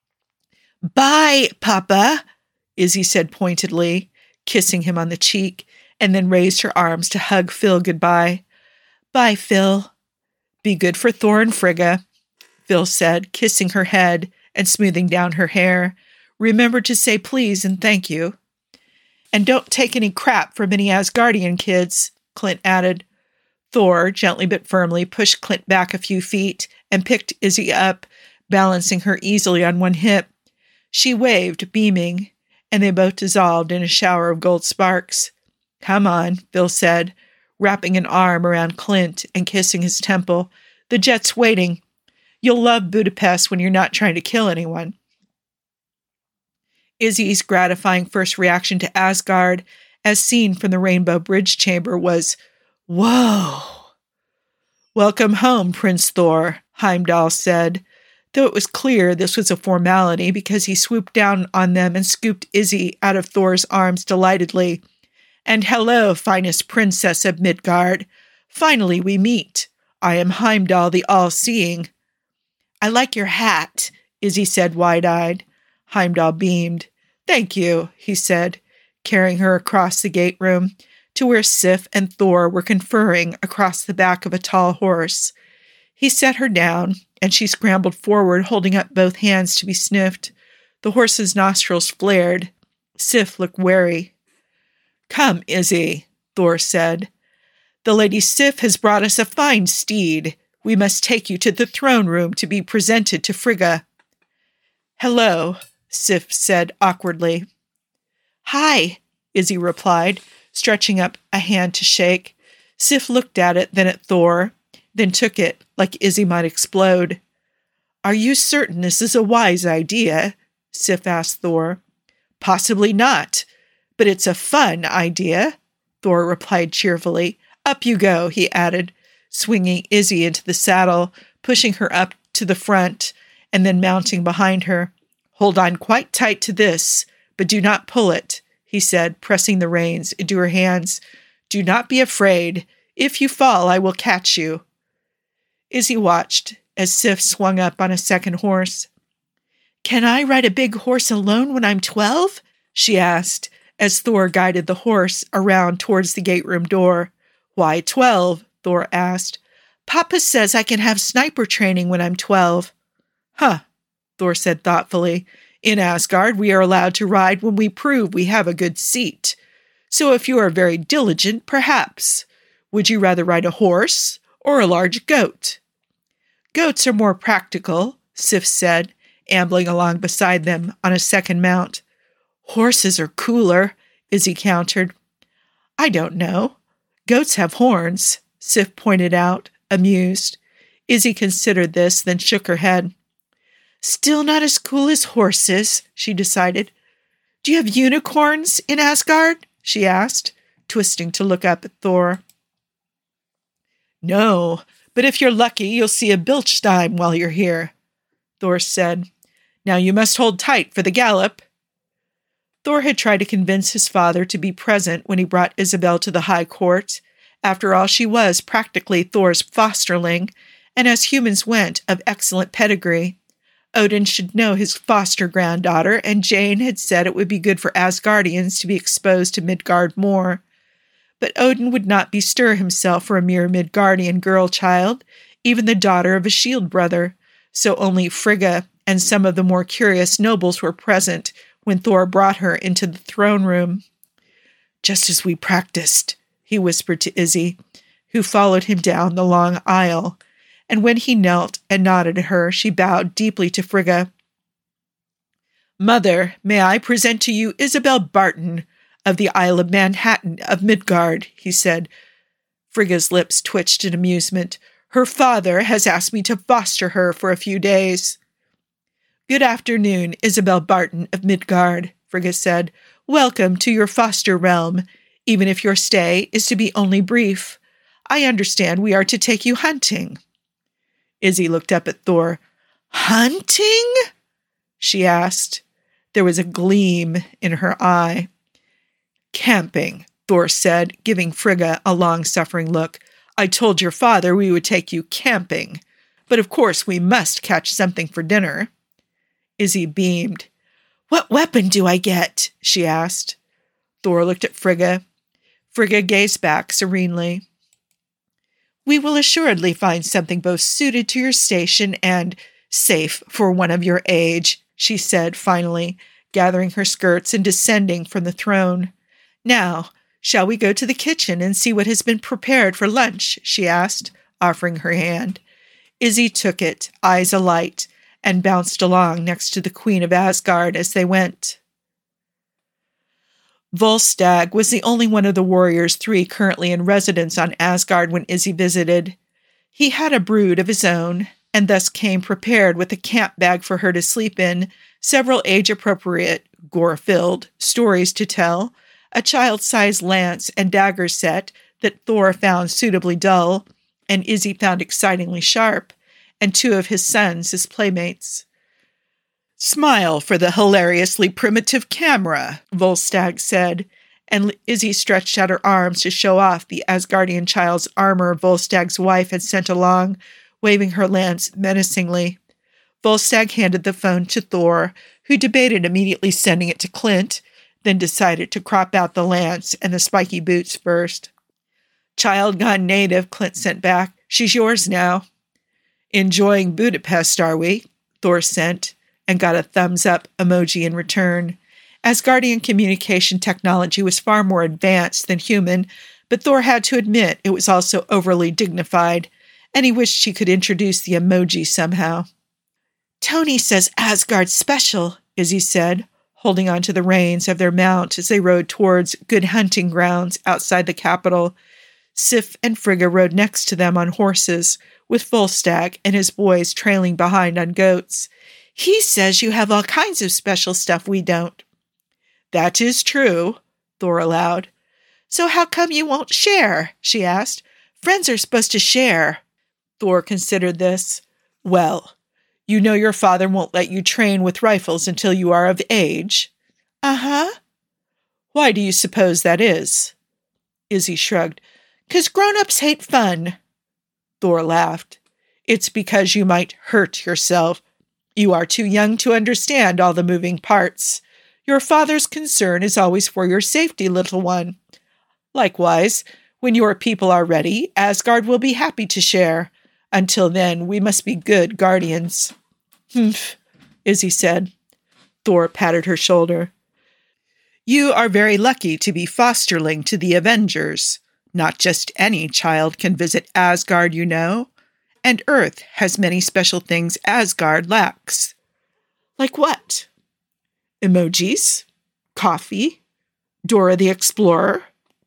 [SPEAKER 1] "Bye, Papa," Izzy said pointedly, kissing him on the cheek, and then raised her arms to hug Phil goodbye. "Bye, Phil." "Be good for Thor and Frigga," Phil said, kissing her head and smoothing down her hair. "Remember to say please and thank you." "And don't take any crap from any Asgardian kids," Clint added. Thor, gently but firmly, pushed Clint back a few feet and picked Izzy up, balancing her easily on one hip. She waved, beaming, and they both dissolved in a shower of gold sparks. "Come on," Phil said, wrapping an arm around Clint and kissing his temple. "The jet's waiting. You'll love Budapest when you're not trying to kill anyone." Izzy's gratifying first reaction to Asgard, as seen from the Rainbow Bridge chamber, was, "Whoa!" "Welcome home, Prince Thor," Heimdall said, though it was clear this was a formality because he swooped down on them and scooped Izzy out of Thor's arms delightedly. "And hello, finest princess of Midgard. Finally we meet. I am Heimdall the All-Seeing." "I like your hat," Izzy said wide-eyed. Heimdall beamed. "Thank you," he said, carrying her across the gate room to where Sif and Thor were conferring across the back of a tall horse. He set her down, and she scrambled forward, holding up both hands to be sniffed. The horse's nostrils flared. Sif looked wary. "Come, Izzy," Thor said. "The Lady Sif has brought us a fine steed. We must take you to the throne room to be presented to Frigga." "Hello," Sif said awkwardly. "Hi," Izzy replied, stretching up a hand to shake. Sif looked at it, then at Thor, then took it like Izzy might explode. "Are you certain this is a wise idea?" Sif asked Thor. "Possibly not, but it's a fun idea," Thor replied cheerfully. "Up you go," he added, swinging Izzy into the saddle, pushing her up to the front, and then mounting behind her. "Hold on quite tight to this, but do not pull it," he said, pressing the reins into her hands. "Do not be afraid. If you fall, I will catch you." Izzy watched as Sif swung up on a second horse. "Can I ride a big horse alone when I'm 12? She asked, as Thor guided the horse around towards the gate room door. Why 12? Thor asked. Papa says I can have sniper training when I'm 12. Huh, Thor said thoughtfully. In Asgard, we are allowed to ride when we prove we have a good seat. So if you are very diligent, perhaps. Would you rather ride a horse or a large goat? Goats are more practical, Sif said, ambling along beside them on a second mount. Horses are cooler, Izzy countered. I don't know. Goats have horns, Sif pointed out, amused. Izzy considered this, then shook her head. Still not as cool as horses, she decided. Do you have unicorns in Asgard? She asked, twisting to look up at Thor. No, but if you're lucky, you'll see a Bilstein while you're here, Thor said. Now you must hold tight for the gallop. Thor had tried to convince his father to be present when he brought Isabel to the High Court. After all, she was practically Thor's fosterling, and as humans went, of excellent pedigree. Odin should know his foster granddaughter, and Jane had said it would be good for Asgardians to be exposed to Midgard more. But Odin would not bestir himself for a mere Midgardian girl-child, even the daughter of a shield brother, so only Frigga and some of the more curious nobles were present when Thor brought her into the throne room. Just as we practiced, he whispered to Izzy, who followed him down the long aisle, and when he knelt and nodded at her, she bowed deeply to Frigga. Mother, may I present to you Isabel Barton of the Isle of Manhattan of Midgard, he said. Frigga's lips twitched in amusement. Her father has asked me to foster her for a few days. Good afternoon, Isabel Barton of Midgard, Frigga said. Welcome to your foster realm, even if your stay is to be only brief. I understand we are to take you hunting. Izzy looked up at Thor. Hunting? She asked. There was a gleam in her eye. Camping, Thor said, giving Frigga a long-suffering look. I told your father we would take you camping, but of course we must catch something for dinner. Izzy beamed. What weapon do I get? She asked. Thor looked at Frigga. Frigga gazed back serenely. We will assuredly find something both suited to your station and safe for one of your age, she said finally, gathering her skirts and descending from the throne. Now, shall we go to the kitchen and see what has been prepared for lunch? She asked, offering her hand. Izzy took it, eyes alight, and bounced along next to the Queen of Asgard as they went. Volstagg was the only one of the warriors 3 currently in residence on Asgard when Izzy visited. He had a brood of his own, and thus came prepared with a camp bag for her to sleep in, several age-appropriate, gore-filled stories to tell, a child-sized lance and dagger set that Thor found suitably dull, and Izzy found excitingly sharp, and 2 of his sons as playmates. Smile for the hilariously primitive camera, Volstagg said, and Izzy stretched out her arms to show off the Asgardian child's armor Volstagg's wife had sent along, waving her lance menacingly. Volstagg handed the phone to Thor, who debated immediately sending it to Clint, then decided to crop out the lance and the spiky boots first. Child gone native, Clint sent back. She's yours now. Enjoying Budapest, are we? Thor sent, and got a thumbs-up emoji in return. Asgardian communication technology was far more advanced than human, but Thor had to admit it was also overly dignified, and he wished she could introduce the emoji somehow. Tony says Asgard's special, Izzy said, holding on to the reins of their mount as they rode towards good hunting grounds outside the capital. Sif and Frigga rode next to them on horses, with Volstagg and his boys trailing behind on goats. He says you have all kinds of special stuff we don't. That is true, Thor allowed. So how come you won't share? She asked. Friends are supposed to share. Thor considered this. Well, you know your father won't let you train with rifles until you are of age. Uh-huh. Why do you suppose that is? Izzy shrugged. 'Cause grown-ups hate fun. Thor laughed. It's because you might hurt yourself. You are too young to understand all the moving parts. Your father's concern is always for your safety, little one. Likewise, When your people are ready, Asgard will be happy to share. Until then, we must be good guardians." "Humph," Izzy said. Thor patted her shoulder. "You are very lucky to be fosterling to the Avengers. Not just any child can visit Asgard, you know. And Earth has many special things Asgard lacks." "Like what?" "Emojis, coffee, Dora the Explorer."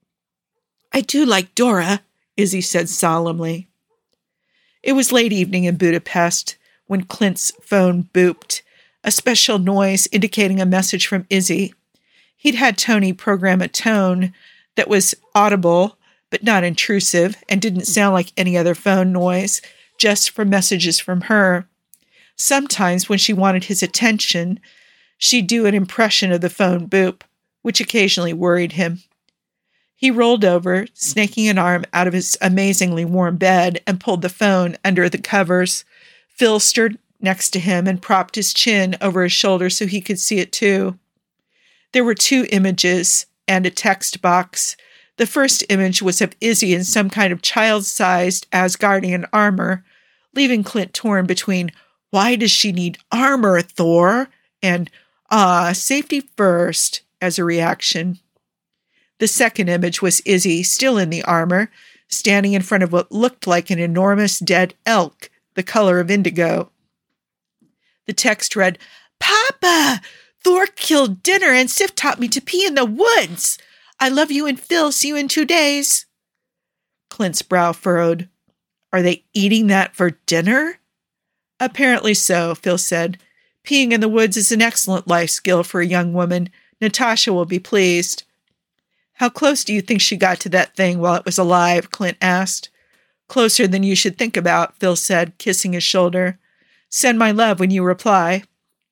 [SPEAKER 1] "I do like Dora," Izzy said solemnly. It was late evening in Budapest when Clint's phone booped, a special noise indicating a message from Izzy. He'd had Tony program a tone that was audible but not intrusive and didn't sound like any other phone noise, just for messages from her. Sometimes when she wanted his attention, she'd do an impression of the phone boop, which occasionally worried him. He rolled over, snaking an arm out of his amazingly warm bed, and pulled the phone under the covers. Phil stirred next to him and propped his chin over his shoulder so he could see it too. There were 2 images and a text box. The first image was of Izzy in some kind of child-sized Asgardian armor, leaving Clint torn between, "Why does she need armor, Thor?" and "Safety first," as a reaction. The second image was Izzy, still in the armor, standing in front of what looked like an enormous dead elk, the color of indigo. The text read, "Papa! Thor killed dinner and Sif taught me to pee in the woods. I love you and Phil. See you in 2 days. Clint's brow furrowed. "Are they eating that for dinner?" "Apparently so," Phil said. "Peeing in the woods is an excellent life skill for a young woman. Natasha will be pleased." "How close do you think she got to that thing while it was alive?" Clint asked. "Closer than you should think about," Phil said, kissing his shoulder. "Send my love when you reply."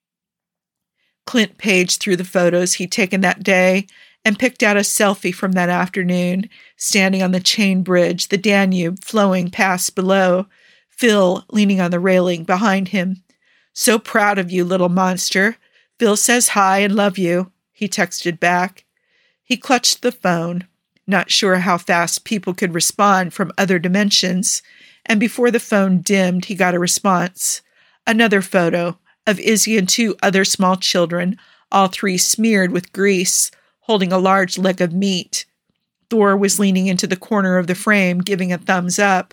[SPEAKER 1] Clint paged through the photos he'd taken that day and picked out a selfie from that afternoon, standing on the chain bridge, the Danube flowing past below, Phil leaning on the railing behind him. "So proud of you, little monster. Phil says hi and love you," he texted back. He clutched the phone, not sure how fast people could respond from other dimensions, and before the phone dimmed, he got a response. Another photo of Izzy and 2 other small children, all 3 smeared with grease, holding a large leg of meat. Thor was leaning into the corner of the frame, giving a thumbs up.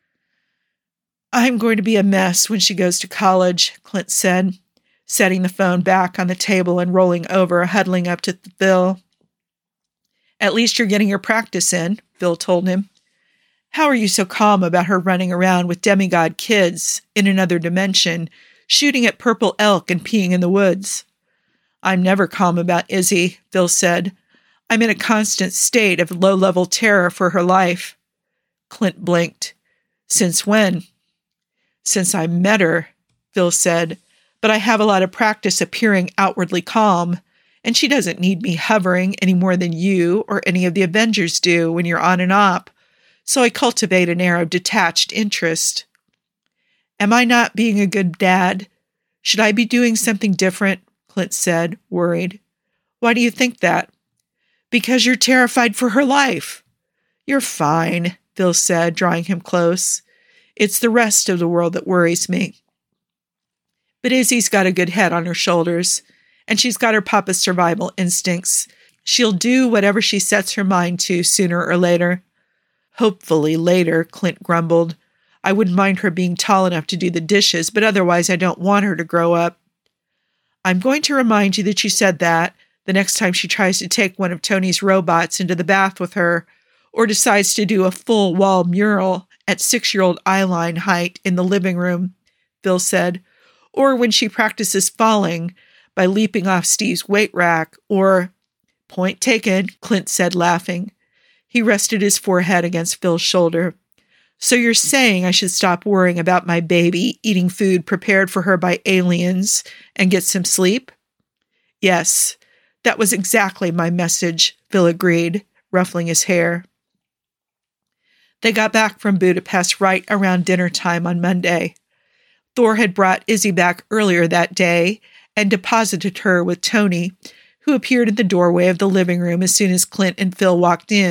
[SPEAKER 1] "I'm going to be a mess when she goes to college," Clint said, setting the phone back on the table and rolling over, huddling up to Phil. "At least you're getting your practice in," Phil told him. "How are you so calm about her running around with demigod kids in another dimension, shooting at purple elk and peeing in the woods?" "I'm never calm about Izzy," Phil said. "I'm in a constant state of low-level terror for her life." Clint blinked. "Since when?" "Since I met her," Phil said. "But I have a lot of practice appearing outwardly calm, and she doesn't need me hovering any more than you or any of the Avengers do when you're on an op, so I cultivate an air of detached interest." "Am I not being a good dad? Should I be doing something different?" Clint said, worried. "Why do you think that?" "Because you're terrified for her life." "You're fine," Phil said, drawing him close. "It's the rest of the world that worries me." "But Izzy's got a good head on her shoulders, and she's got her papa's survival instincts. She'll do whatever she sets her mind to sooner or later." "Hopefully later," Clint grumbled. "I wouldn't mind her being tall enough to do the dishes, but otherwise I don't want her to grow up." "I'm going to remind you that you said that the next time she tries to take one of Tony's robots into the bath with her, or decides to do a full wall mural at 6-year-old eyeline height in the living room," Phil said, "or when she practices falling by leaping off Steve's weight rack, or—" "Point taken," Clint said, laughing. He rested his forehead against Phil's shoulder. "So you're saying I should stop worrying about my baby eating food prepared for her by aliens and get some sleep?" "Yes, that was exactly my message," Phil agreed, ruffling his hair. They got back from Budapest right around dinner time on Monday. Thor had brought Izzy back earlier that day and deposited her with Tony, who appeared in the doorway of the living room as soon as Clint and Phil walked in,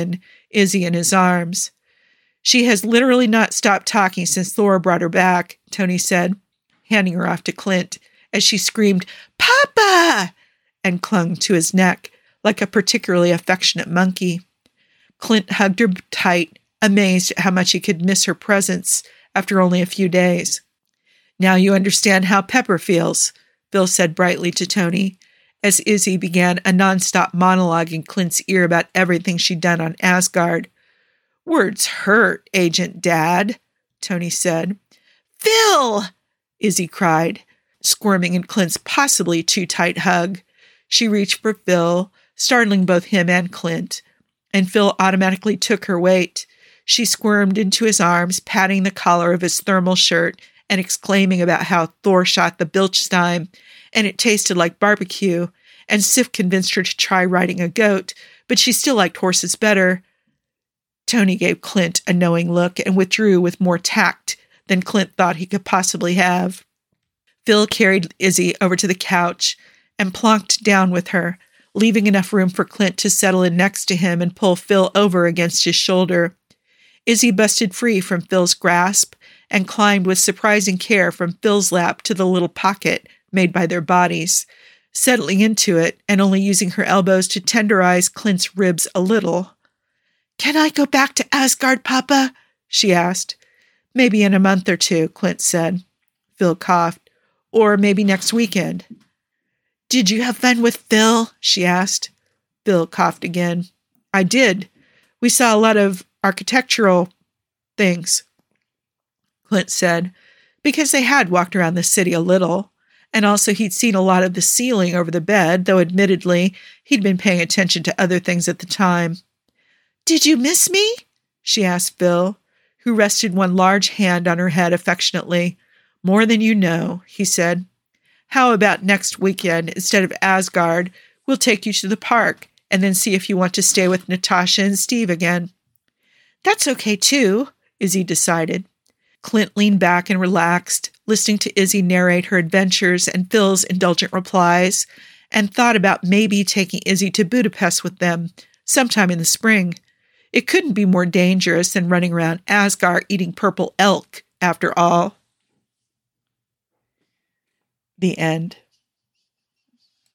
[SPEAKER 1] Izzy in his arms. She has literally not stopped talking since Thora brought her back, Tony said, handing her off to Clint as she screamed, "Papa!" and clung to his neck like a particularly affectionate monkey. Clint hugged her tight, amazed at how much he could miss her presence after only a few days. "Now you understand how Pepper feels," Phil said brightly to Tony, as Izzy began a nonstop monologue in Clint's ear about everything she'd done on Asgard. "Words hurt, Agent Dad," Tony said. "Phil!" Izzy cried, squirming in Clint's possibly too tight hug. She reached for Phil, startling both him and Clint, and Phil automatically took her weight. She squirmed into his arms, patting the collar of his thermal shirt and exclaiming about how Thor shot the Bilchstein, and it tasted like barbecue, and Sif convinced her to try riding a goat, but she still liked horses better. Tony gave Clint a knowing look and withdrew with more tact than Clint thought he could possibly have. Phil carried Izzy over to the couch and plonked down with her, leaving enough room for Clint to settle in next to him and pull Phil over against his shoulder. Izzy busted free from Phil's grasp and climbed with surprising care from Phil's lap to the little pocket made by their bodies, settling into it and only using her elbows to tenderize Clint's ribs a little. "Can I go back to Asgard, Papa?" she asked. "Maybe in a month or two," Clint said. Phil coughed. "Or maybe next weekend." "Did you have fun with Phil?" she asked. Phil coughed again. "I did. We saw a lot of architectural things," Clint said, because they had walked around the city a little, and also he'd seen a lot of the ceiling over the bed, though admittedly he'd been paying attention to other things at the time. "Did you miss me?" she asked Phil, who rested one large hand on her head affectionately. "More than you know," he said. "How about next weekend, instead of Asgard, we'll take you to the park and then see if you want to stay with Natasha and Steve again." "That's okay, too," Izzy decided. Clint leaned back and relaxed, listening to Izzy narrate her adventures and Phil's indulgent replies, and thought about maybe taking Izzy to Budapest with them sometime in the spring. It couldn't be more dangerous than running around Asgard eating purple elk, after all. The end.